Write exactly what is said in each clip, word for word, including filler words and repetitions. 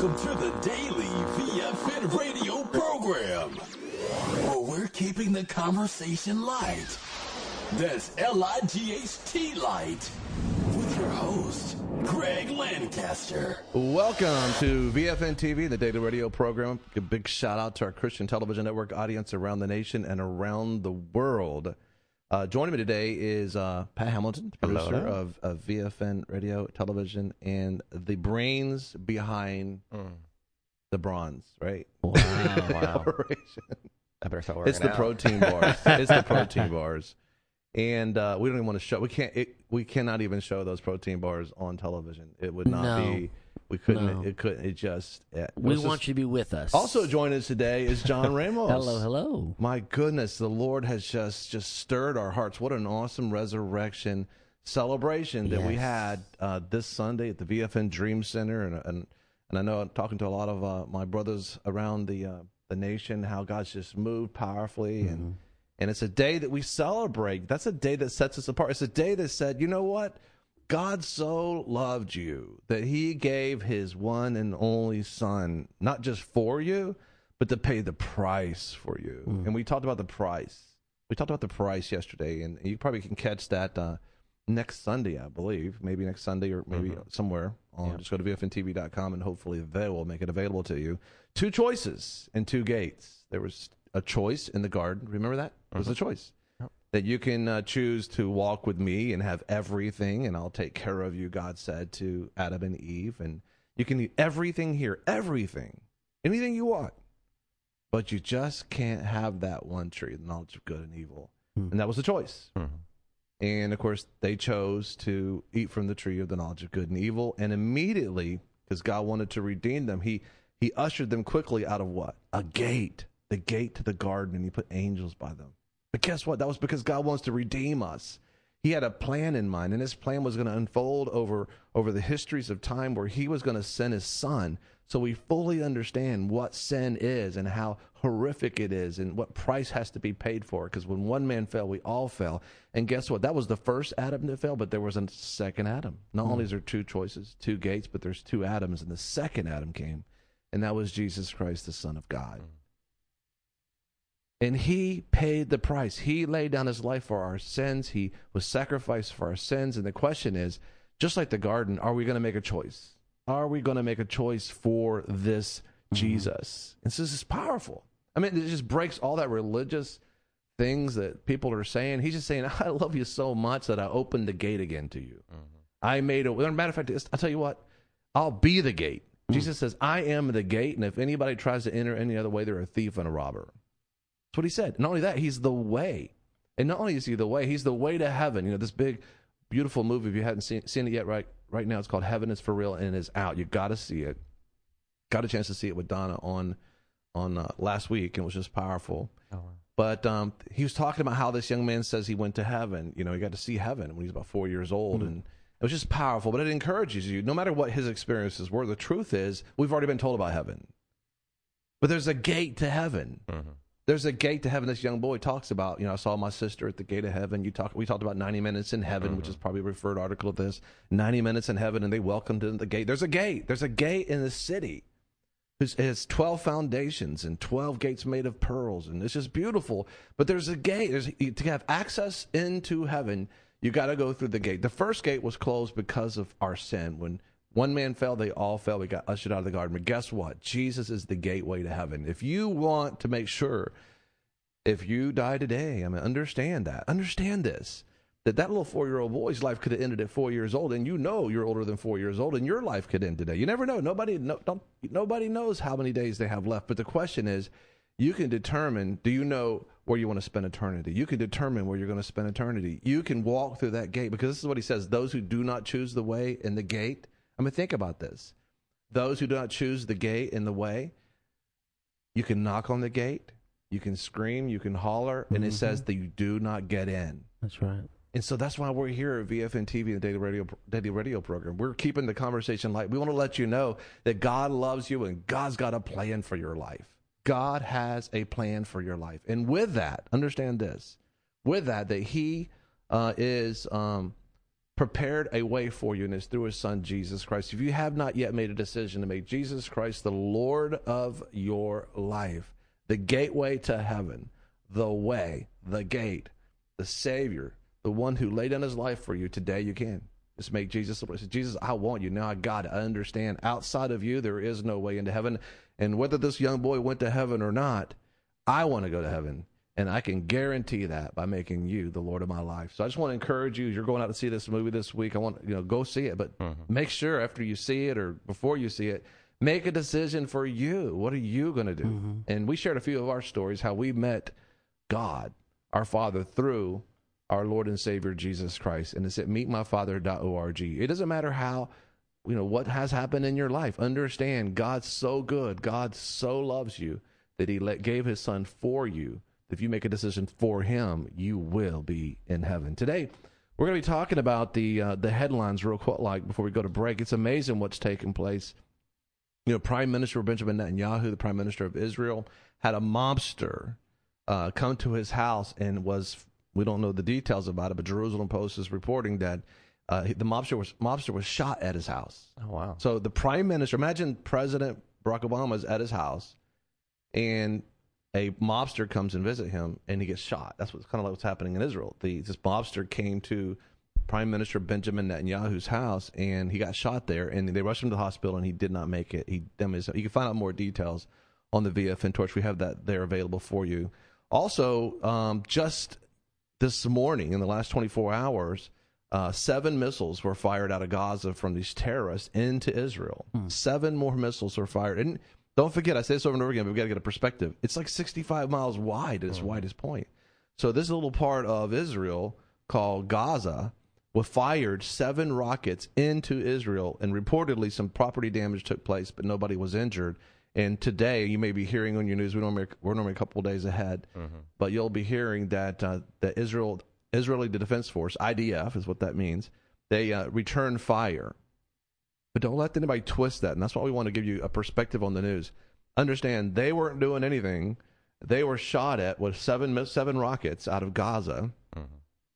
Welcome to the Daily V F N radio program, where we're keeping the conversation light. That's L I G H T light. With your host, Greg Lancaster. Welcome to V F N T V, the Daily Radio program. A big shout out to our Christian Television Network audience around the nation and around the world. Uh, joining me today is uh, Pat Hamilton, the producer Hello. of, of V F N Radio, Television, and the brains behind Mm. the bronze, right? Wow, wow. Operation. I better start working It's the out. protein bars. It's the protein bars. And uh, we don't even want to show. We can't. It, we cannot even show those protein bars on television. It would not No. be. We couldn't. No. It couldn't. It just. It, We it's want just- you to be with us. Also joining us today is John Ramos. hello, hello. My goodness, the Lord has just just stirred our hearts. What an awesome resurrection celebration that we Yes. had uh, this Sunday at the V F N Dream Center, and and and I know I'm talking to a lot of uh, my brothers around the uh, the nation, how God's just moved powerfully, Mm-hmm. and and it's a day that we celebrate. That's a day that sets us apart. It's a day that said, you know what? God so loved you that he gave his one and only son, not just for you, but to pay the price for you. Mm. And we talked about the price. We talked about the price yesterday, and you probably can catch that uh, next Sunday, I believe. Maybe next Sunday or maybe Mhm. somewhere. On, Yeah. Just go to V F N T V dot com, and hopefully they will make it available to you. Two choices and two gates. There was a choice in the garden. Remember that? It was a choice. Yep. That you can uh, choose to walk with me and have everything, and I'll take care of you, God said to Adam and Eve. And you can eat everything here, everything, anything you want. But you just can't have that one tree, the knowledge of good and evil. Hmm. And that was the choice. Mhm. And, of course, they chose to eat from the tree of the knowledge of good and evil. And immediately, because God wanted to redeem them, he, he ushered them quickly out of what? A gate. The gate to the garden, and he put angels by them. But guess what? That was because God wants to redeem us. He had a plan in mind, and his plan was going to unfold over, over the histories of time where he was going to send his son so we fully understand what sin is and how horrific it is and what price has to be paid for. Because when one man fell, we all fell. And guess what? That was the first Adam that fell, but there was a second Adam. Not only is there two choices, two gates, but there's two Adams, and the second Adam came, and that was Jesus Christ, the Son of God. And he paid the price. He laid down his life for our sins. He was sacrificed for our sins. And the question is, just like the garden, are we going to make a choice? Are we going to make a choice for this Jesus? And so this is powerful. I mean, it just breaks all that religious things that people are saying. He's just saying, I love you so much that I opened the gate again to you. I made a, as a matter of fact, I'll tell you what, I'll be the gate. Jesus says, I am the gate, and if anybody tries to enter any other way, they're a thief and a robber. That's what he said. Not only that, he's the way. And not only is he the way, he's the way to heaven. You know, this big, beautiful movie, if you haven't seen, seen it yet, right right now, it's called Heaven is for Real, and it's out. You got to see it. Got a chance to see it with Donna on on uh, last week, and it was just powerful. Oh, wow. But um, he was talking about how this young man says he went to heaven. You know, he got to see heaven when he was about four years old, Mm-hmm. and it was just powerful. But it encourages you, no matter what his experiences were. The truth is, we've already been told about heaven. But there's a gate to heaven. Mhm. There's a gate to heaven. This young boy talks about, you know, I saw my sister at the gate of heaven. You talk, we talked about ninety minutes in heaven, Mm-hmm. which is probably a referred article of this. ninety minutes in heaven, and they welcomed him to the gate. There's a gate. There's a gate in the city. It has twelve foundations and twelve gates made of pearls, and it's just beautiful. But there's a gate. There's, to have access into heaven, you got to go through the gate. The first gate was closed because of our sin. When one man fell, they all fell. We got ushered out of the garden. But guess what? Jesus is the gateway to heaven. If you want to make sure, if you die today, I mean, understand that. Understand this. That that little four-year-old boy's life could have ended at four years old, and you know you're older than four years old, and your life could end today. You never know. Nobody, no, don't, nobody knows how many days they have left. But the question is, you can determine, do you know where you want to spend eternity? You can determine where you're going to spend eternity. You can walk through that gate, because this is what he says, those who do not choose the way and the gate. I mean, think about this. Those who do not choose the gate and the way, you can knock on the gate, you can scream, you can holler, and it Mhm. says that you do not get in. That's right. And so that's why we're here at V F N T V, the daily radio, daily radio program. We're keeping the conversation light. We want to let you know that God loves you and God's got a plan for your life. God has a plan for your life. And with that, understand this, with that, that he uh, is um, prepared a way for you, and it's through his son, Jesus Christ. If you have not yet made a decision to make Jesus Christ the Lord of your life, the gateway to heaven, the way, the gate, the Savior, the one who laid down his life for you, today you can. Just make Jesus the Lord. Say, Jesus, I want you. Now I got it. I understand. Outside of you, there is no way into heaven. And whether this young boy went to heaven or not, I want to go to heaven. And I can guarantee that by making you the Lord of my life. So I just want to encourage you. You're going out to see this movie this week. I want you know go see it, but mm-hmm. make sure after you see it or before you see it, make a decision for you. What are you going to do? Mm-hmm. And we shared a few of our stories how we met God, our Father, through our Lord and Savior Jesus Christ. And it's at meet my father dot org. It doesn't matter how you know what has happened in your life. Understand God's so good. God so loves you that He let, gave His Son for you. If you make a decision for him, you will be in heaven. Today, we're going to be talking about the uh, the headlines real quick, like before we go to break. It's amazing what's taking place. You know, Prime Minister Benjamin Netanyahu, the Prime Minister of Israel, had a mobster uh, come to his house and was, we don't know the details about it, but Jerusalem Post is reporting that uh, the mobster was mobster was shot at his house. Oh, wow. So the Prime Minister, imagine President Barack Obama is at his house, and a mobster comes and visit him, and he gets shot. That's what's kind of like what's happening in Israel. The, this mobster came to Prime Minister Benjamin Netanyahu's house, and he got shot there, and they rushed him to the hospital, and he did not make it. He, I mean, you can find out more details on the V F N Torch. We have that there available for you. Also, um, just this morning, in the last twenty-four hours, uh, seven missiles were fired out of Gaza from these terrorists into Israel. Hmm. Seven more missiles were fired. And don't forget, I say this over and over again, but we've got to get a perspective. It's like sixty-five miles wide at its mm-hmm. widest point. So this little part of Israel called Gaza was fired seven rockets into Israel, and reportedly some property damage took place, but nobody was injured. And today, you may be hearing on your news, we normally, we're normally a couple of days ahead, mm-hmm. but you'll be hearing that uh, the Israel, Israeli Defense Force, I D F is what that means, they uh, returned fire. But don't let anybody twist that, and that's why we want to give you a perspective on the news. Understand, they weren't doing anything. They were shot at with seven seven rockets out of Gaza, mm-hmm.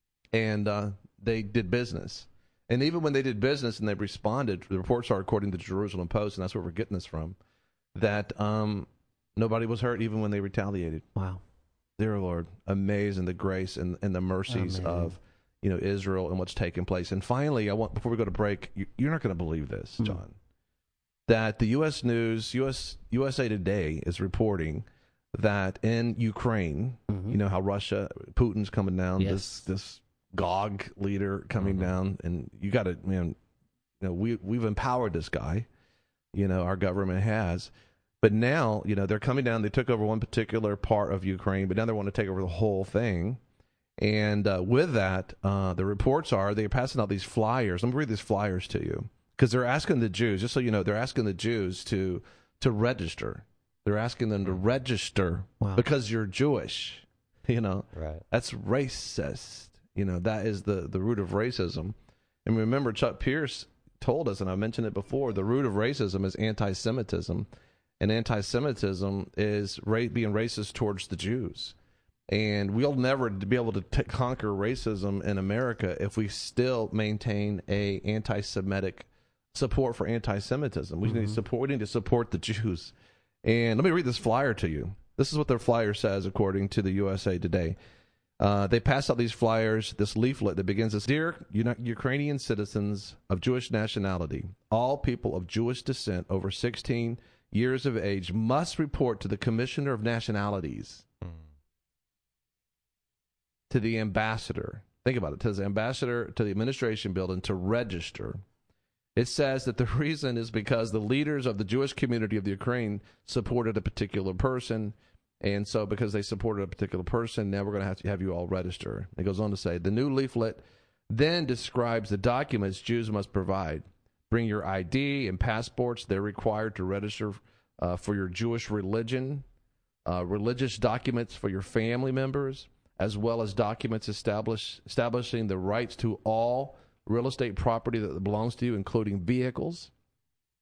and uh, they did business. And even when they did business and they responded, the reports are according to the Jerusalem Post, and that's where we're getting this from, that um, nobody was hurt even when they retaliated. Wow. Dear Lord, amazing the grace and, and the mercies amazing. of you know, Israel and what's taking place. And finally, I want, before we go to break, you, you're not going to believe this, John, mm-hmm. that the U S News, U S U S A Today is reporting that in Ukraine, mm-hmm. you know how Russia, Putin's coming down, yes. this this Gog leader coming mm-hmm. down, and you got to, man, you know, we we've empowered this guy, you know, our government has, but now, you know, they're coming down. They took over one particular part of Ukraine, but now they want to take over the whole thing. And uh, with that, uh, the reports are they're passing out these flyers. Let me read these flyers to you, because they're asking the Jews, just so you know, they're asking the Jews to to register. They're asking them to register wow. because you're Jewish. You know, right? That's racist. You know, that is the, the root of racism. And remember, Chuck Pierce told us, and I mentioned it before, the root of racism is anti-Semitism, and anti-Semitism is ra- being racist towards the Jews. And we'll never be able to t- conquer racism in America if we still maintain a anti-Semitic support for anti-Semitism. We, mm-hmm. need, to support, we need to support the Jews. And let me read this flyer to you. This is what their flyer says, according to the U S A Today. Uh, they passed out these flyers, this leaflet that begins as, Dear Ukrainian citizens of Jewish nationality, all people of Jewish descent over sixteen years of age must report to the Commissioner of Nationalities, mm. to the ambassador, think about it, to the ambassador to the administration building to register. It says that the reason is because the leaders of the Jewish community of the Ukraine supported a particular person, and so because they supported a particular person, now we're going to have to have you all register. It goes on to say, the new leaflet then describes the documents Jews must provide. Bring your I D and passports. They're required to register uh, for your Jewish religion, uh, religious documents for your family members, as well as documents establish, establishing the rights to all real estate property that belongs to you, including vehicles.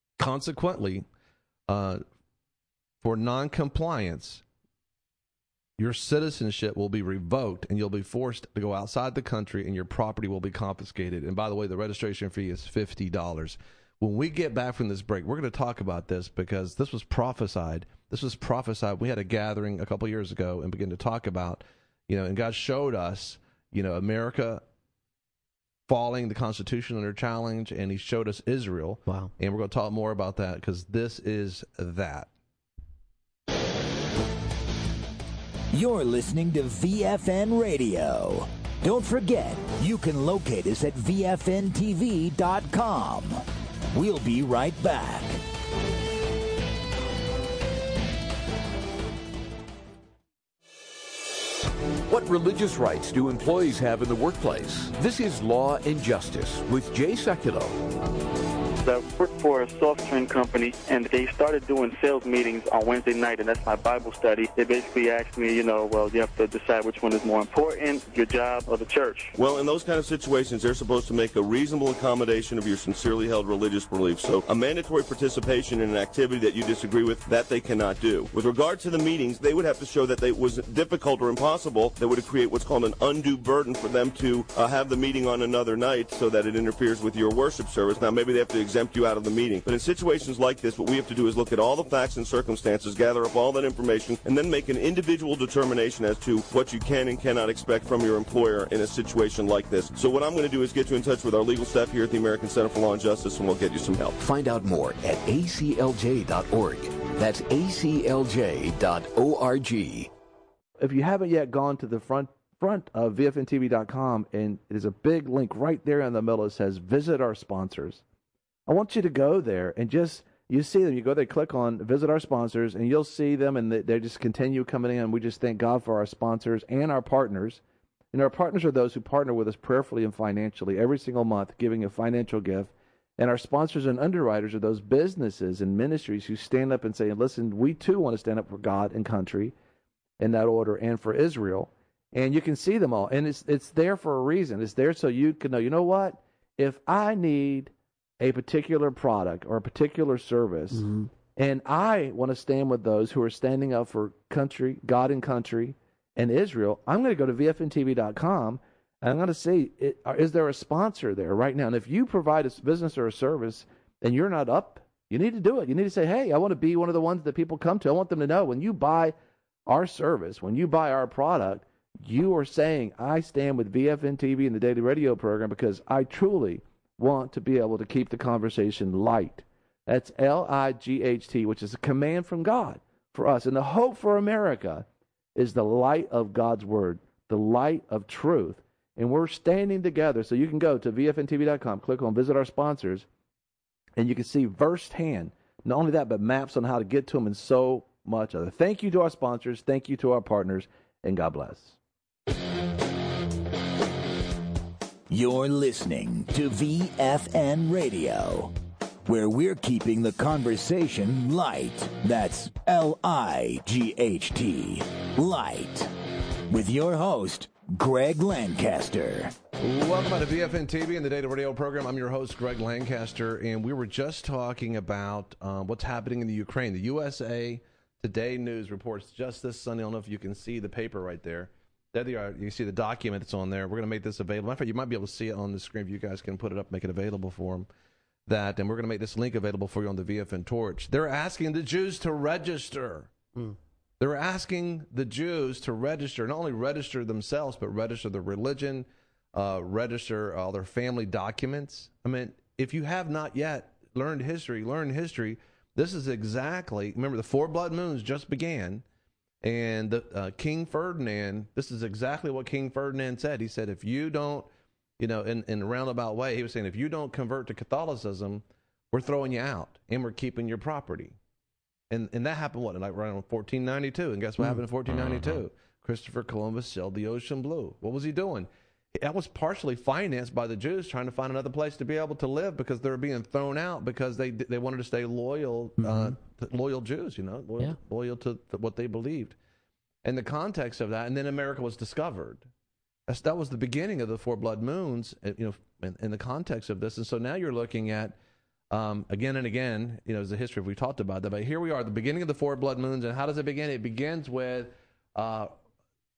Consequently, uh, for noncompliance, your citizenship will be revoked and you'll be forced to go outside the country and your property will be confiscated. And by the way, the registration fee is fifty dollars. When we get back from this break, we're going to talk about this because this was prophesied. This was prophesied. We had a gathering a couple years ago and began to talk about, you know, and God showed us, you know, America falling, the Constitution under challenge, and he showed us Israel. Wow. And we're going to talk more about that because this is that. You're listening to V F N Radio. Don't forget, you can locate us at V F N T V dot com. We'll be right back. What religious rights do employees have in the workplace? This is Law and Justice with Jay Sekulow. I work for a soft drink company, and they started doing sales meetings on Wednesday night, and that's my Bible study. They basically asked me, you know, well, you have to decide which one is more important, your job or the church. Well, in those kind of situations, they're supposed to make a reasonable accommodation of your sincerely held religious beliefs. So a mandatory participation in an activity that you disagree with, that they cannot do. With regard to the meetings, they would have to show that it was difficult or impossible. That would create what's called an undue burden for them to uh, have the meeting on another night so that it interferes with your worship service. Now, maybe they have to exempt you out of the meeting. But in situations like this, what we have to do is look at all the facts and circumstances, gather up all that information, and then make an individual determination as to what you can and cannot expect from your employer in a situation like this. So what I'm going to do is get you in touch with our legal staff here at the American Center for Law and Justice, and we'll get you some help. Find out more at A C L J dot org. That's A C L J dot org. If you haven't yet gone to the front front of V F N T V dot com, and there's a big link right there in the middle that says visit our sponsors. I want you to go there and just, you see them, you go there, click on visit our sponsors, and you'll see them, and they just continue coming in. We just thank God for our sponsors and our partners. And our partners are those who partner with us prayerfully and financially every single month, giving a financial gift. And our sponsors and underwriters are those businesses and ministries who stand up and say, listen, we too want to stand up for God and country in that order, and for Israel. And you can see them all. And it's it's there for a reason. It's there so you can know, you know what? If I need a particular product or a particular service, mm-hmm. and I want to stand with those who are standing up for country, God and country, and Israel, I'm going to go to V F N T V dot com, and I'm going to see, is there a sponsor there right now? And if you provide a business or a service and you're not up, you need to do it. You need to say, hey, I want to be one of the ones that people come to. I want them to know when you buy our service, when you buy our product, you are saying, I stand with V F N T V and the Daily Radio program because I truly want to be able to keep the conversation light. That's L I G H T, which is a command from God for us. And the hope for America is the light of God's word, the light of truth. And we're standing together. So you can go to V F N T V dot com, click on visit our sponsors, and you can see firsthand, not only that, but maps on how to get to them and so much other. Thank you to our sponsors. Thank you to our partners. And God bless. You're listening to V F N Radio, where we're keeping the conversation light. That's L I G H T, light. With your host, Greg Lancaster. Welcome back to V F N T V and the Daily Radio program. I'm your host, Greg Lancaster, and we were just talking about um, what's happening in the Ukraine. The U S A Today News reports just this Sunday. I don't know if you can see the paper right there. There they are. You can see the document that's on there. We're going to make this available. In fact, you might be able to see it on the screen if you guys can put it up, make it available for them. That, and we're going to make this link available for you on the V F N Torch. They're asking the Jews to register. Mm. They're asking the Jews to register, not only register themselves, but register their religion, uh, register all their family documents. I mean, if you have not yet learned history, learn history. This is exactly, remember, the four blood moons just began. And the, uh, King Ferdinand, this is exactly what King Ferdinand said. He said, if you don't, you know, in, in a roundabout way, he was saying, if you don't convert to Catholicism, we're throwing you out and we're keeping your property. And and that happened, what, like around fourteen ninety-two. And guess what mm. happened in fourteen ninety-two? Uh-huh. Christopher Columbus sailed the ocean blue. What was he doing? That was partially financed by the Jews trying to find another place to be able to live because they were being thrown out because they they wanted to stay loyal, mm-hmm. uh, to loyal Jews, you know, loyal, yeah. loyal to, to what they believed. And the context of that, and then America was discovered. That's, that was the beginning of the four blood moons, you know, in, in the context of this. And so now you're looking at, um, again and again, you know, as a history, we talked about that, but here we are, the beginning of the four blood moons. And how does it begin? It begins with uh,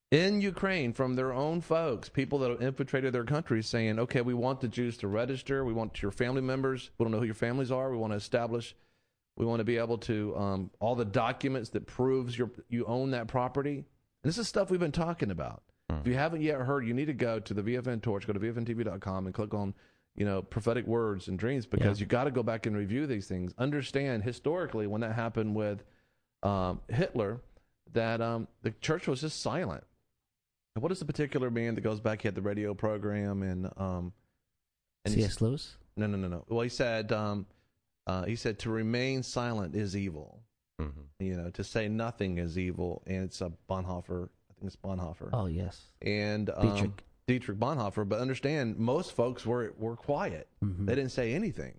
in Ukraine from their own folks, people that have infiltrated their country, saying, okay, we want the Jews to register. We want your family members. We don't know who your families are. We want to establish, we want to be able to, um, all the documents that proves your, you own that property. And this is stuff we've been talking about. Hmm. If you haven't yet heard, you need to go to the V F N Torch, go to V F N T V dot com and click on, you know, prophetic words and dreams, because yeah. you got to go back and review these things. Understand historically when that happened with um, Hitler, that um, the church was just silent. And what is the particular man that goes back? He had the radio program and um, and C S Lewis? No, no, no, no. Well, he said um, uh, he said to remain silent is evil. Mm-hmm. You know, to say nothing is evil, and it's a Bonhoeffer. I think it's Bonhoeffer. Oh yes, and um, Dietrich. Dietrich Bonhoeffer. But understand, most folks were were quiet. Mm-hmm. They didn't say anything.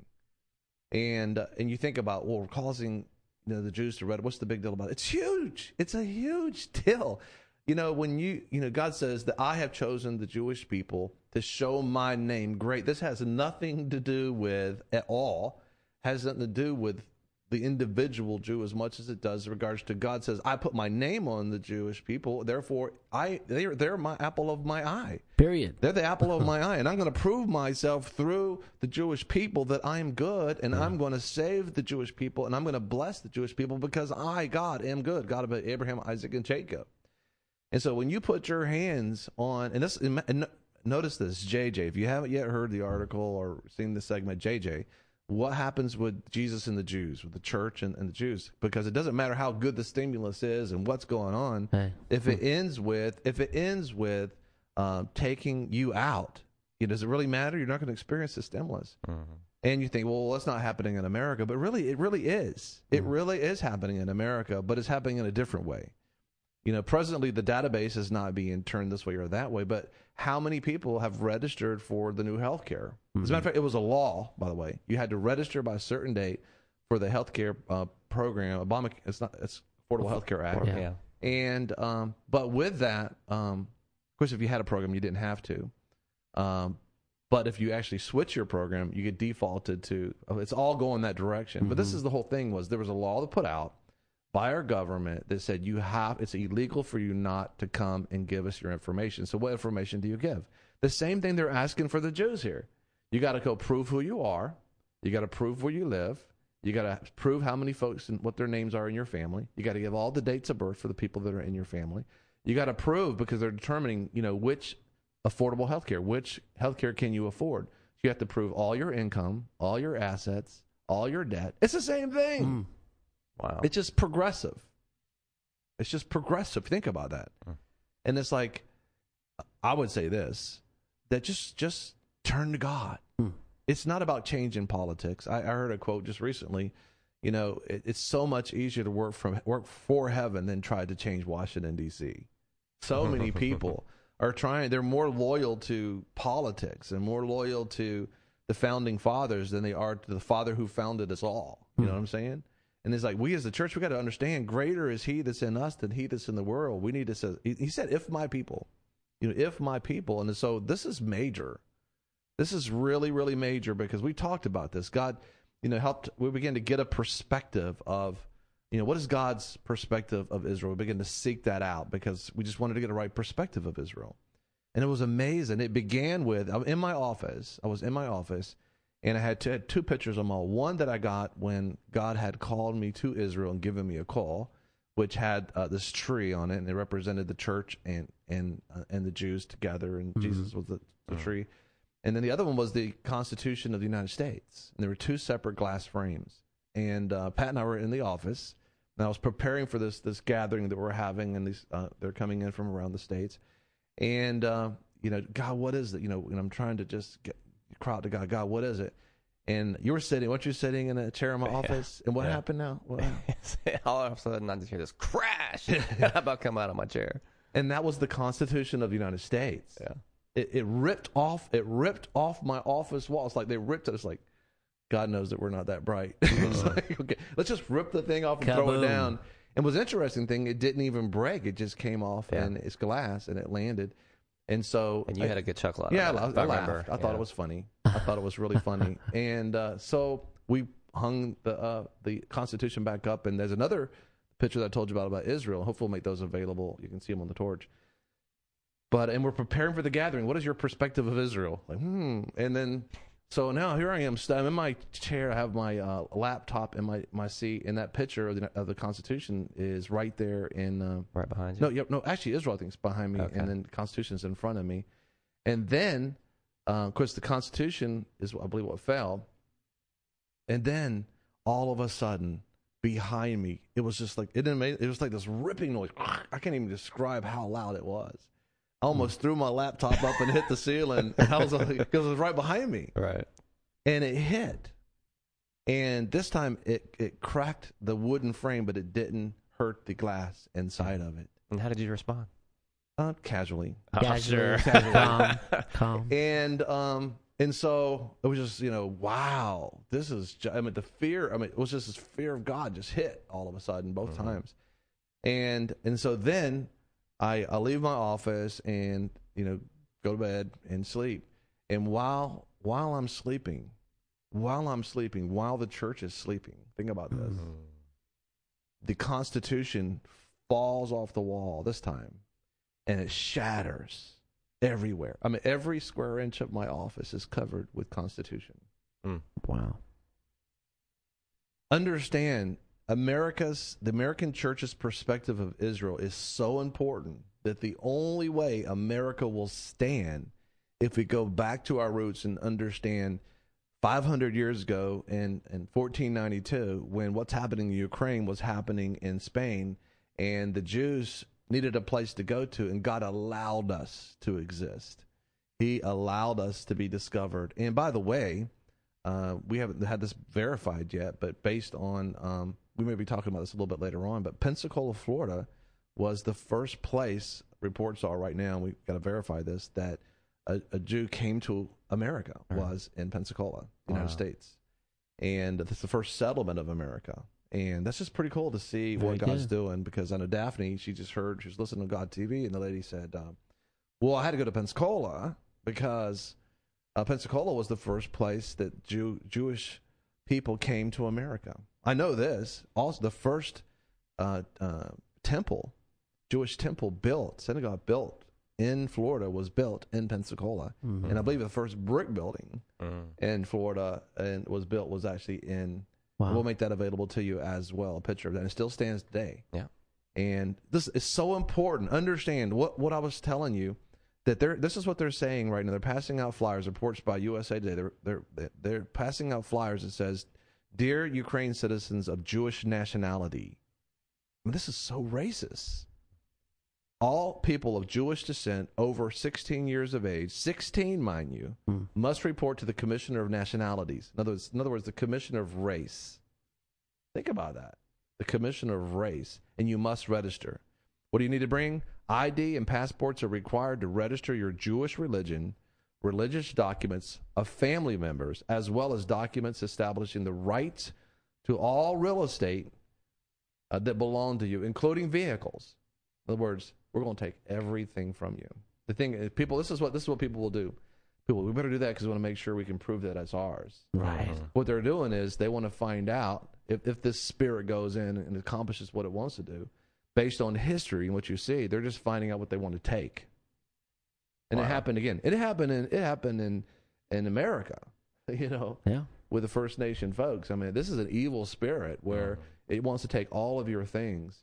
And uh, and you think about, well, we're causing, you know, the Jews to read. What's the big deal about it? It's huge. It's a huge deal. You know, when you, you know, God says that I have chosen the Jewish people to show my name great. This has nothing to do with, at all, has nothing to do with the individual Jew as much as it does in regards to God says, I put my name on the Jewish people. Therefore, I they're, they're my apple of my eye. Period. They're the apple of my eye. And I'm going to prove myself through the Jewish people that I'm good. And mm. I'm going to save the Jewish people. And I'm going to bless the Jewish people because I, God, am good. God of Abraham, Isaac, and Jacob. And so when you put your hands on, and this, and notice this, J J, if you haven't yet heard the article or seen the segment, J J, what happens with Jesus and the Jews, with the church and, and the Jews? Because it doesn't matter how good the stimulus is and what's going on. Hey. If it ends with, if it ends with um, taking you out, you know, does it really matter? You're not going to experience the stimulus. Mm-hmm. And you think, well, that's not happening in America. But really, it really is. It mm-hmm. really is happening in America, but it's happening in a different way. You know, presently the database is not being turned this way or that way, but how many people have registered for the new health care? Mm-hmm. As a matter of fact, it was a law, by the way. You had to register by a certain date for the health care uh, program. Obama, it's not, it's Affordable Health Care Act. Yeah. And, um, but with that, um, of course, if you had a program, you didn't have to. Um, but if you actually switch your program, you get defaulted to, it's all going that direction. Mm-hmm. But this is the whole thing was there was a law that put out by our government that said you have, it's illegal for you not to come and give us your information. So what information do you give? The same thing they're asking for the Jews here. You got to go prove who you are. You got to prove where you live. You got to prove how many folks and what their names are in your family. You got to give all the dates of birth for the people that are in your family. You got to prove, because they're determining, you know, which affordable health care, which health care can you afford. You have to prove all your income, all your assets, all your debt. It's the same thing. Mm. Wow. It's just progressive. It's just progressive. Think about that. Mm. And it's like, I would say this, that just just turn to God. Mm. It's not about changing politics. I, I heard a quote just recently, you know, it, it's so much easier to work from work for heaven than try to change Washington, D C. So many people are trying, they're more loyal to politics and more loyal to the founding fathers than they are to the father who founded us all. You mm. know what I'm saying? And it's like, we as the church, we got to understand, greater is he that's in us than he that's in the world. We need to say, he said, if my people, you know, if my people. And so this is major. This is really, really major, because we talked about this. God, you know, helped, we began to get a perspective of, you know, what is God's perspective of Israel? We began to seek that out because we just wanted to get a right perspective of Israel. And it was amazing. It began with, I'm in my office. I was in my office. And I had two, had two pictures on my wall. One that I got when God had called me to Israel and given me a call, which had uh, this tree on it, and it represented the church and and uh, and the Jews together, and mm-hmm. Jesus was the, the mm-hmm. tree. And then the other one was the Constitution of the United States. And there were two separate glass frames. And uh, Pat and I were in the office, and I was preparing for this this gathering that we're having, and these uh, they're coming in from around the states. And uh, you know, God, what is it? You know, and I'm trying to just get. Cry out to God, God, what is it? And you were sitting, weren't you sitting in a chair in my yeah. office? And what yeah. happened now? What happened? All of a sudden, I just hear this crash. How about come out of my chair? And that was the Constitution of the United States. Yeah, it, it ripped off. It ripped off my office wall. It's like they ripped it. It's like, God knows that we're not that bright. It's like, okay, let's just rip the thing off and Kaboom. Throw it down. And what's interesting thing, it didn't even break. It just came off yeah. and it's glass and it landed. And so, and you I, had a good chuckle out yeah, of that. I, I, I laughed. remember. I thought yeah. it was funny. I thought it was really funny. And uh, so we hung the uh, the Constitution back up. And there's another picture that I told you about about Israel. Hopefully, we'll make those available. You can see them on the torch. but and we're preparing for the gathering. What is your perspective of Israel? Like, hmm. And then, so now here I am. I'm in my chair. I have my uh, laptop in my, my seat, and that picture of the, of the Constitution is right there in uh, right behind you. No, yep, no. Actually, Israel I think is behind me, Okay. and then the Constitution is in front of me. And then, uh, of course, the Constitution is, I believe, what fell. And then, all of a sudden, behind me, it was just like it didn't make, it was like this ripping noise. I can't even describe how loud it was. I almost threw my laptop up and hit the ceiling. And I was like, because it was right behind me, Right. and it hit. And this time, it it cracked the wooden frame, but it didn't hurt the glass inside of it. And how did you respond? Uh, casually. Oh, sure. calm, calm. And um and so it was just, you know, wow, this is ju- I mean the fear, I mean it was just this fear of God just hit all of a sudden both mm-hmm. times. And and so then I I leave my office and, you know, go to bed and sleep. And while while I'm sleeping, while I'm sleeping, while the church is sleeping, think about this. Mm-hmm. The Constitution falls off the wall this time. And it shatters everywhere. I mean, every square inch of my office is covered with Constitution. Mm. Wow. Understand, America's, the American church's perspective of Israel is so important that the only way America will stand if we go back to our roots and understand five hundred years ago in, in fourteen ninety-two, when what's happening in Ukraine was happening in Spain, and the Jews needed a place to go to, and God allowed us to exist. He allowed us to be discovered. And by the way, uh, we haven't had this verified yet, but based on, um, we may be talking about this a little bit later on, but Pensacola, Florida was the first place, reports are right now, we've got to verify this, that a, a Jew came to America, right. was in Pensacola, United wow. States. And that's the first settlement of America. And that's just pretty cool to see Very what God's good. doing, because I know Daphne, she just heard, she was listening to God T V, and the lady said, um, well, I had to go to Pensacola because uh, Pensacola was the first place that Jew, Jewish people came to America. I know this. Also, the first uh, uh, temple, Jewish temple built, synagogue built in Florida was built in Pensacola. Mm-hmm. And I believe the first brick building mm-hmm. in Florida and was built was actually in Wow. We'll make that available to you as well, a picture of that. It still stands today. Yeah. And this is so important. Understand what, what I was telling you, that they're, this is what they're saying right now. They're passing out flyers, reports by U S A Today. They're, they're, they're passing out flyers that says, "Dear Ukraine citizens of Jewish nationality." I mean, this is so racist. All people of Jewish descent over sixteen years of age, sixteen, mind you, mm. must report to the Commissioner of Nationalities. In other words, in other words, the Commissioner of Race. Think about that. The Commissioner of Race. And you must register. What do you need to bring? I D and passports are required to register your Jewish religion, religious documents of family members, as well as documents establishing the rights to all real estate uh, that belong to you, including vehicles. In other words, we're going to take everything from you. The thing is, people, this is what this is what people will do. People, we better do that because we want to make sure we can prove that it's ours. Right. Mm-hmm. What they're doing is they want to find out if, if this spirit goes in and accomplishes what it wants to do, based on history and what you see. They're just finding out what they want to take. And wow. it happened again. It happened in it happened in in America. You know, yeah, with the First Nation folks. I mean, this is an evil spirit where mm-hmm. it wants to take all of your things.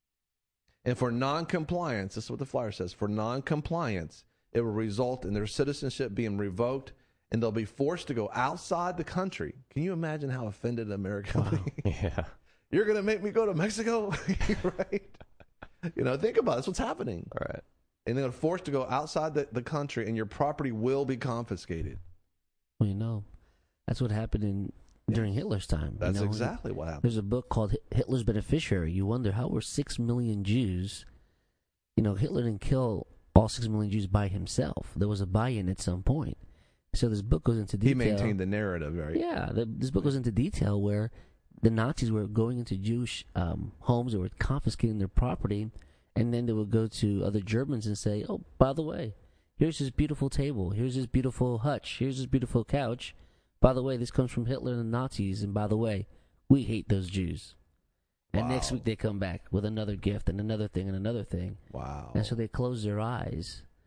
And for non-compliance, this is what the flyer says, for non-compliance, it will result in their citizenship being revoked, and they'll be forced to go outside the country. Can you imagine how offended America will wow. be? Yeah. You're going to make me go to Mexico? Right? You know, think about it. That's what's happening. All right. And they're forced to go outside the, the country, and your property will be confiscated. Well, you know, that's what happened in during Hitler's time. That's you know? exactly what happened. There's a book called Hitler's Beneficiary. You wonder how were six million Jews. You know, Hitler didn't kill all six million Jews by himself. There was a buy-in at some point. So this book goes into detail. He maintained the narrative, right? Yeah, the, this book goes into detail where the Nazis were going into Jewish um, homes, they were confiscating their property, and then they would go to other Germans and say, "Oh, by the way, here's this beautiful table. Here's this beautiful hutch. Here's this beautiful couch. By the way, this comes from Hitler and the Nazis, and by the way, we hate those Jews." And Wow. next week they come back with another gift and another thing and another thing. Wow. And so they close their eyes.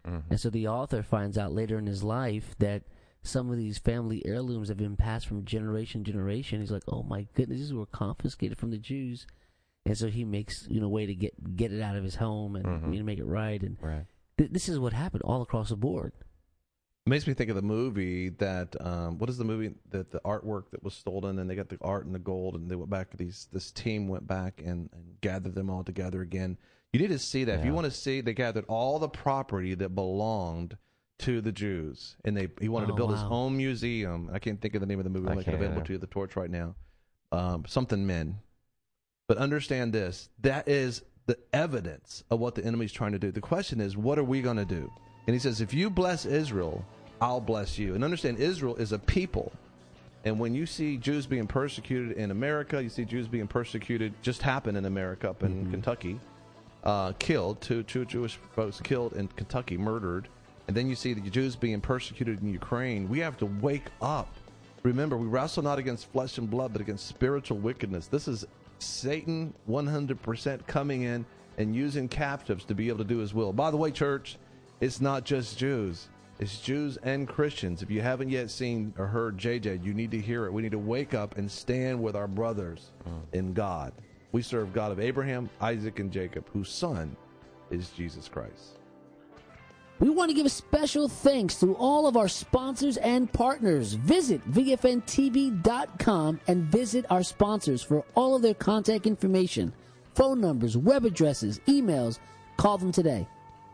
Mm-hmm. And so the author finds out later in his life that some of these family heirlooms have been passed from generation to generation. He's like, oh my goodness, these were confiscated from the Jews. And so he makes, you know, a way to get get it out of his home and mm-hmm. you know, make it right. And right. th- this is what happened all across the board. It makes me think of the movie that, um, what is the movie, that the artwork that was stolen, and they got the art and the gold, and they went back, these this team went back and, and gathered them all together again. You need to see that. Yeah. If you want to see, they gathered all the property that belonged to the Jews, and they he wanted oh, to build wow. his home museum. I can't think of the name of the movie. I'll make it available to you, the torch right now. Um, something men. But understand this, that is the evidence of what the enemy's trying to do. The question is, what are we going to do? And he says, if you bless Israel, I'll bless you. And understand, Israel is a people. And when you see Jews being persecuted in America, you see Jews being persecuted, just happened in America up in mm-hmm. Kentucky, uh, killed, two, two Jewish folks killed in Kentucky, murdered. And then you see the Jews being persecuted in Ukraine. We have to wake up. Remember, we wrestle not against flesh and blood, but against spiritual wickedness. This is Satan one hundred percent coming in and using captives to be able to do his will. By the way, church, it's not just Jews. It's Jews and Christians. If you haven't yet seen or heard J J, you need to hear it. We need to wake up and stand with our brothers mm. in God. We serve God of Abraham, Isaac, and Jacob, whose son is Jesus Christ. We want to give a special thanks to all of our sponsors and partners. Visit V F N T V dot com and visit our sponsors for all of their contact information, phone numbers, web addresses, emails. Call them today.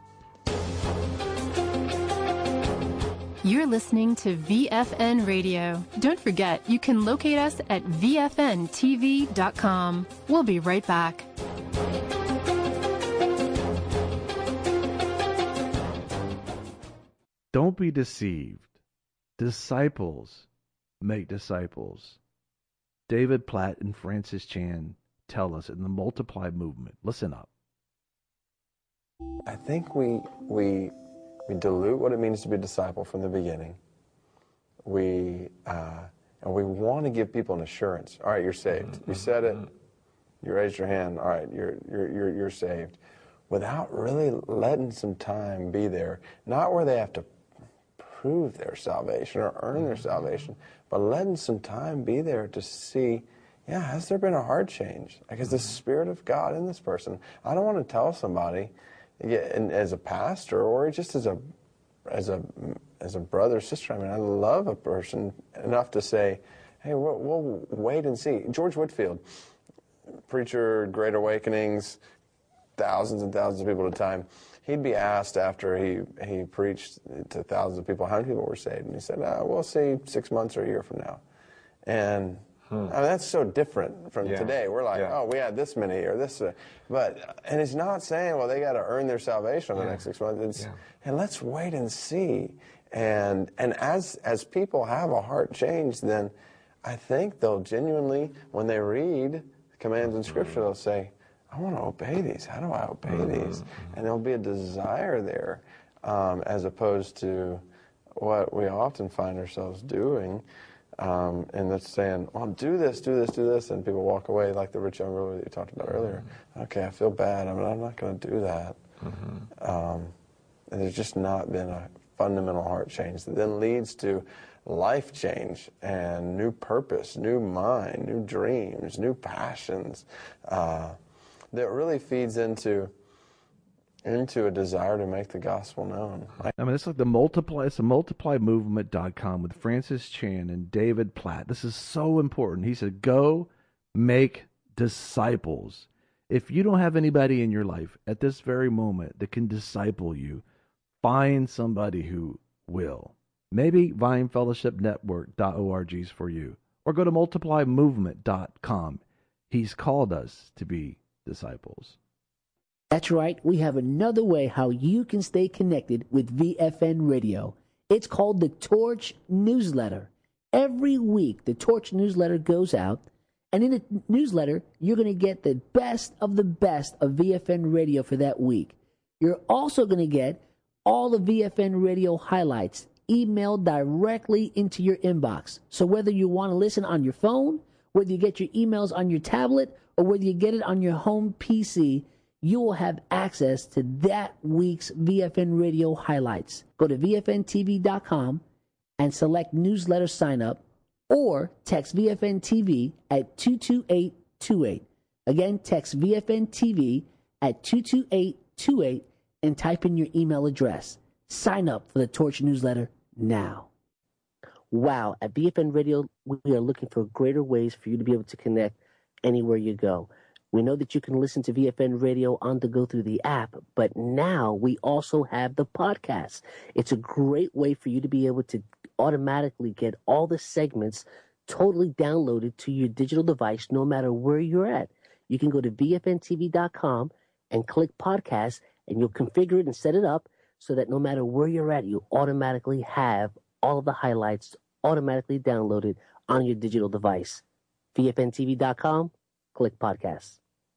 You're listening to V F N Radio. Don't forget, you can locate us at V F N T V dot com. We'll be right back. Don't be deceived. Disciples make disciples. David Platt and Francis Chan tell us in the Multiply movement. Listen up. I think we we we dilute what it means to be a disciple from the beginning. We uh, and we want to give people an assurance. All right, you're saved. Mm-hmm. You said it. You raised your hand. All right, you're you're you're you're saved. Without really letting some time be there, not where they have to prove their salvation or earn their salvation, but letting some time be there to see, yeah, has there been a heart change? Like, is the Spirit of God in this person? I don't want to tell somebody, yeah, and as a pastor or just as a as a as a brother or sister. I mean, I love a person enough to say, hey, we'll, we'll wait and see. George Whitefield, preacher, Great Awakenings, thousands and thousands of people at a time. He'd be asked after he, he preached to thousands of people how many people were saved, and he said, oh, we'll see six months or a year from now. And hmm. I mean, that's so different from yeah. today. We're like, yeah. oh, we had this many or this, uh, but and it's not saying, well, they got to earn their salvation in yeah. the next six months. It's, yeah. and let's wait and see. And and as as people have a heart change, then I think they'll genuinely, when they read commands in Scripture, they'll say, I want to obey these. How do I obey mm-hmm. these? And there'll be a desire there, um, as opposed to what we often find ourselves doing, um, and that's saying, well, do this, do this, do this, and people walk away like the rich young ruler that you talked about mm-hmm. earlier. Okay, I feel bad. I mean, I'm not going to do that. Mm-hmm. Um, and there's just not been a fundamental heart change that then leads to life change and new purpose, new mind, new dreams, new passions. Uh, that really feeds into into a desire to make the gospel known. I mean, it's like the multiply, it's a multiply movement dot com with Francis Chan and David Platt. This is so important. He said, go make disciples. If you don't have anybody in your life at this very moment that can disciple you, find somebody who will. Maybe Vine Fellowship Network dot org is for you. Or go to multiply movement dot com. He's called us to be disciples. That's right. We have another way how you can stay connected with V F N Radio. It's called the Torch Newsletter. Every week, the Torch Newsletter goes out, and in the newsletter, you're going to get the best of the best of V F N Radio for that week. You're also going to get all the V F N Radio highlights emailed directly into your inbox. So whether you want to listen on your phone, whether you get your emails on your tablet, or whether you get it on your home P C, you will have access to that week's V F N Radio highlights. Go to V F N T V dot com and select newsletter sign up, or text V F N T V at two two eight two eight. Again, text V F N T V at two two eight two eight and type in your email address. Sign up for the Torch newsletter now. Wow, at V F N Radio, we are looking for greater ways for you to be able to connect anywhere you go. We know that you can listen to V F N Radio on the go through the app, but now we also have the podcast. It's a great way for you to be able to automatically get all the segments totally downloaded to your digital device no matter where you're at. You can go to V F N T V dot com and click podcast, and you'll configure it and set it up so that no matter where you're at, you automatically have all of the highlights automatically downloaded on your digital device. V F N T V dot com, click podcast.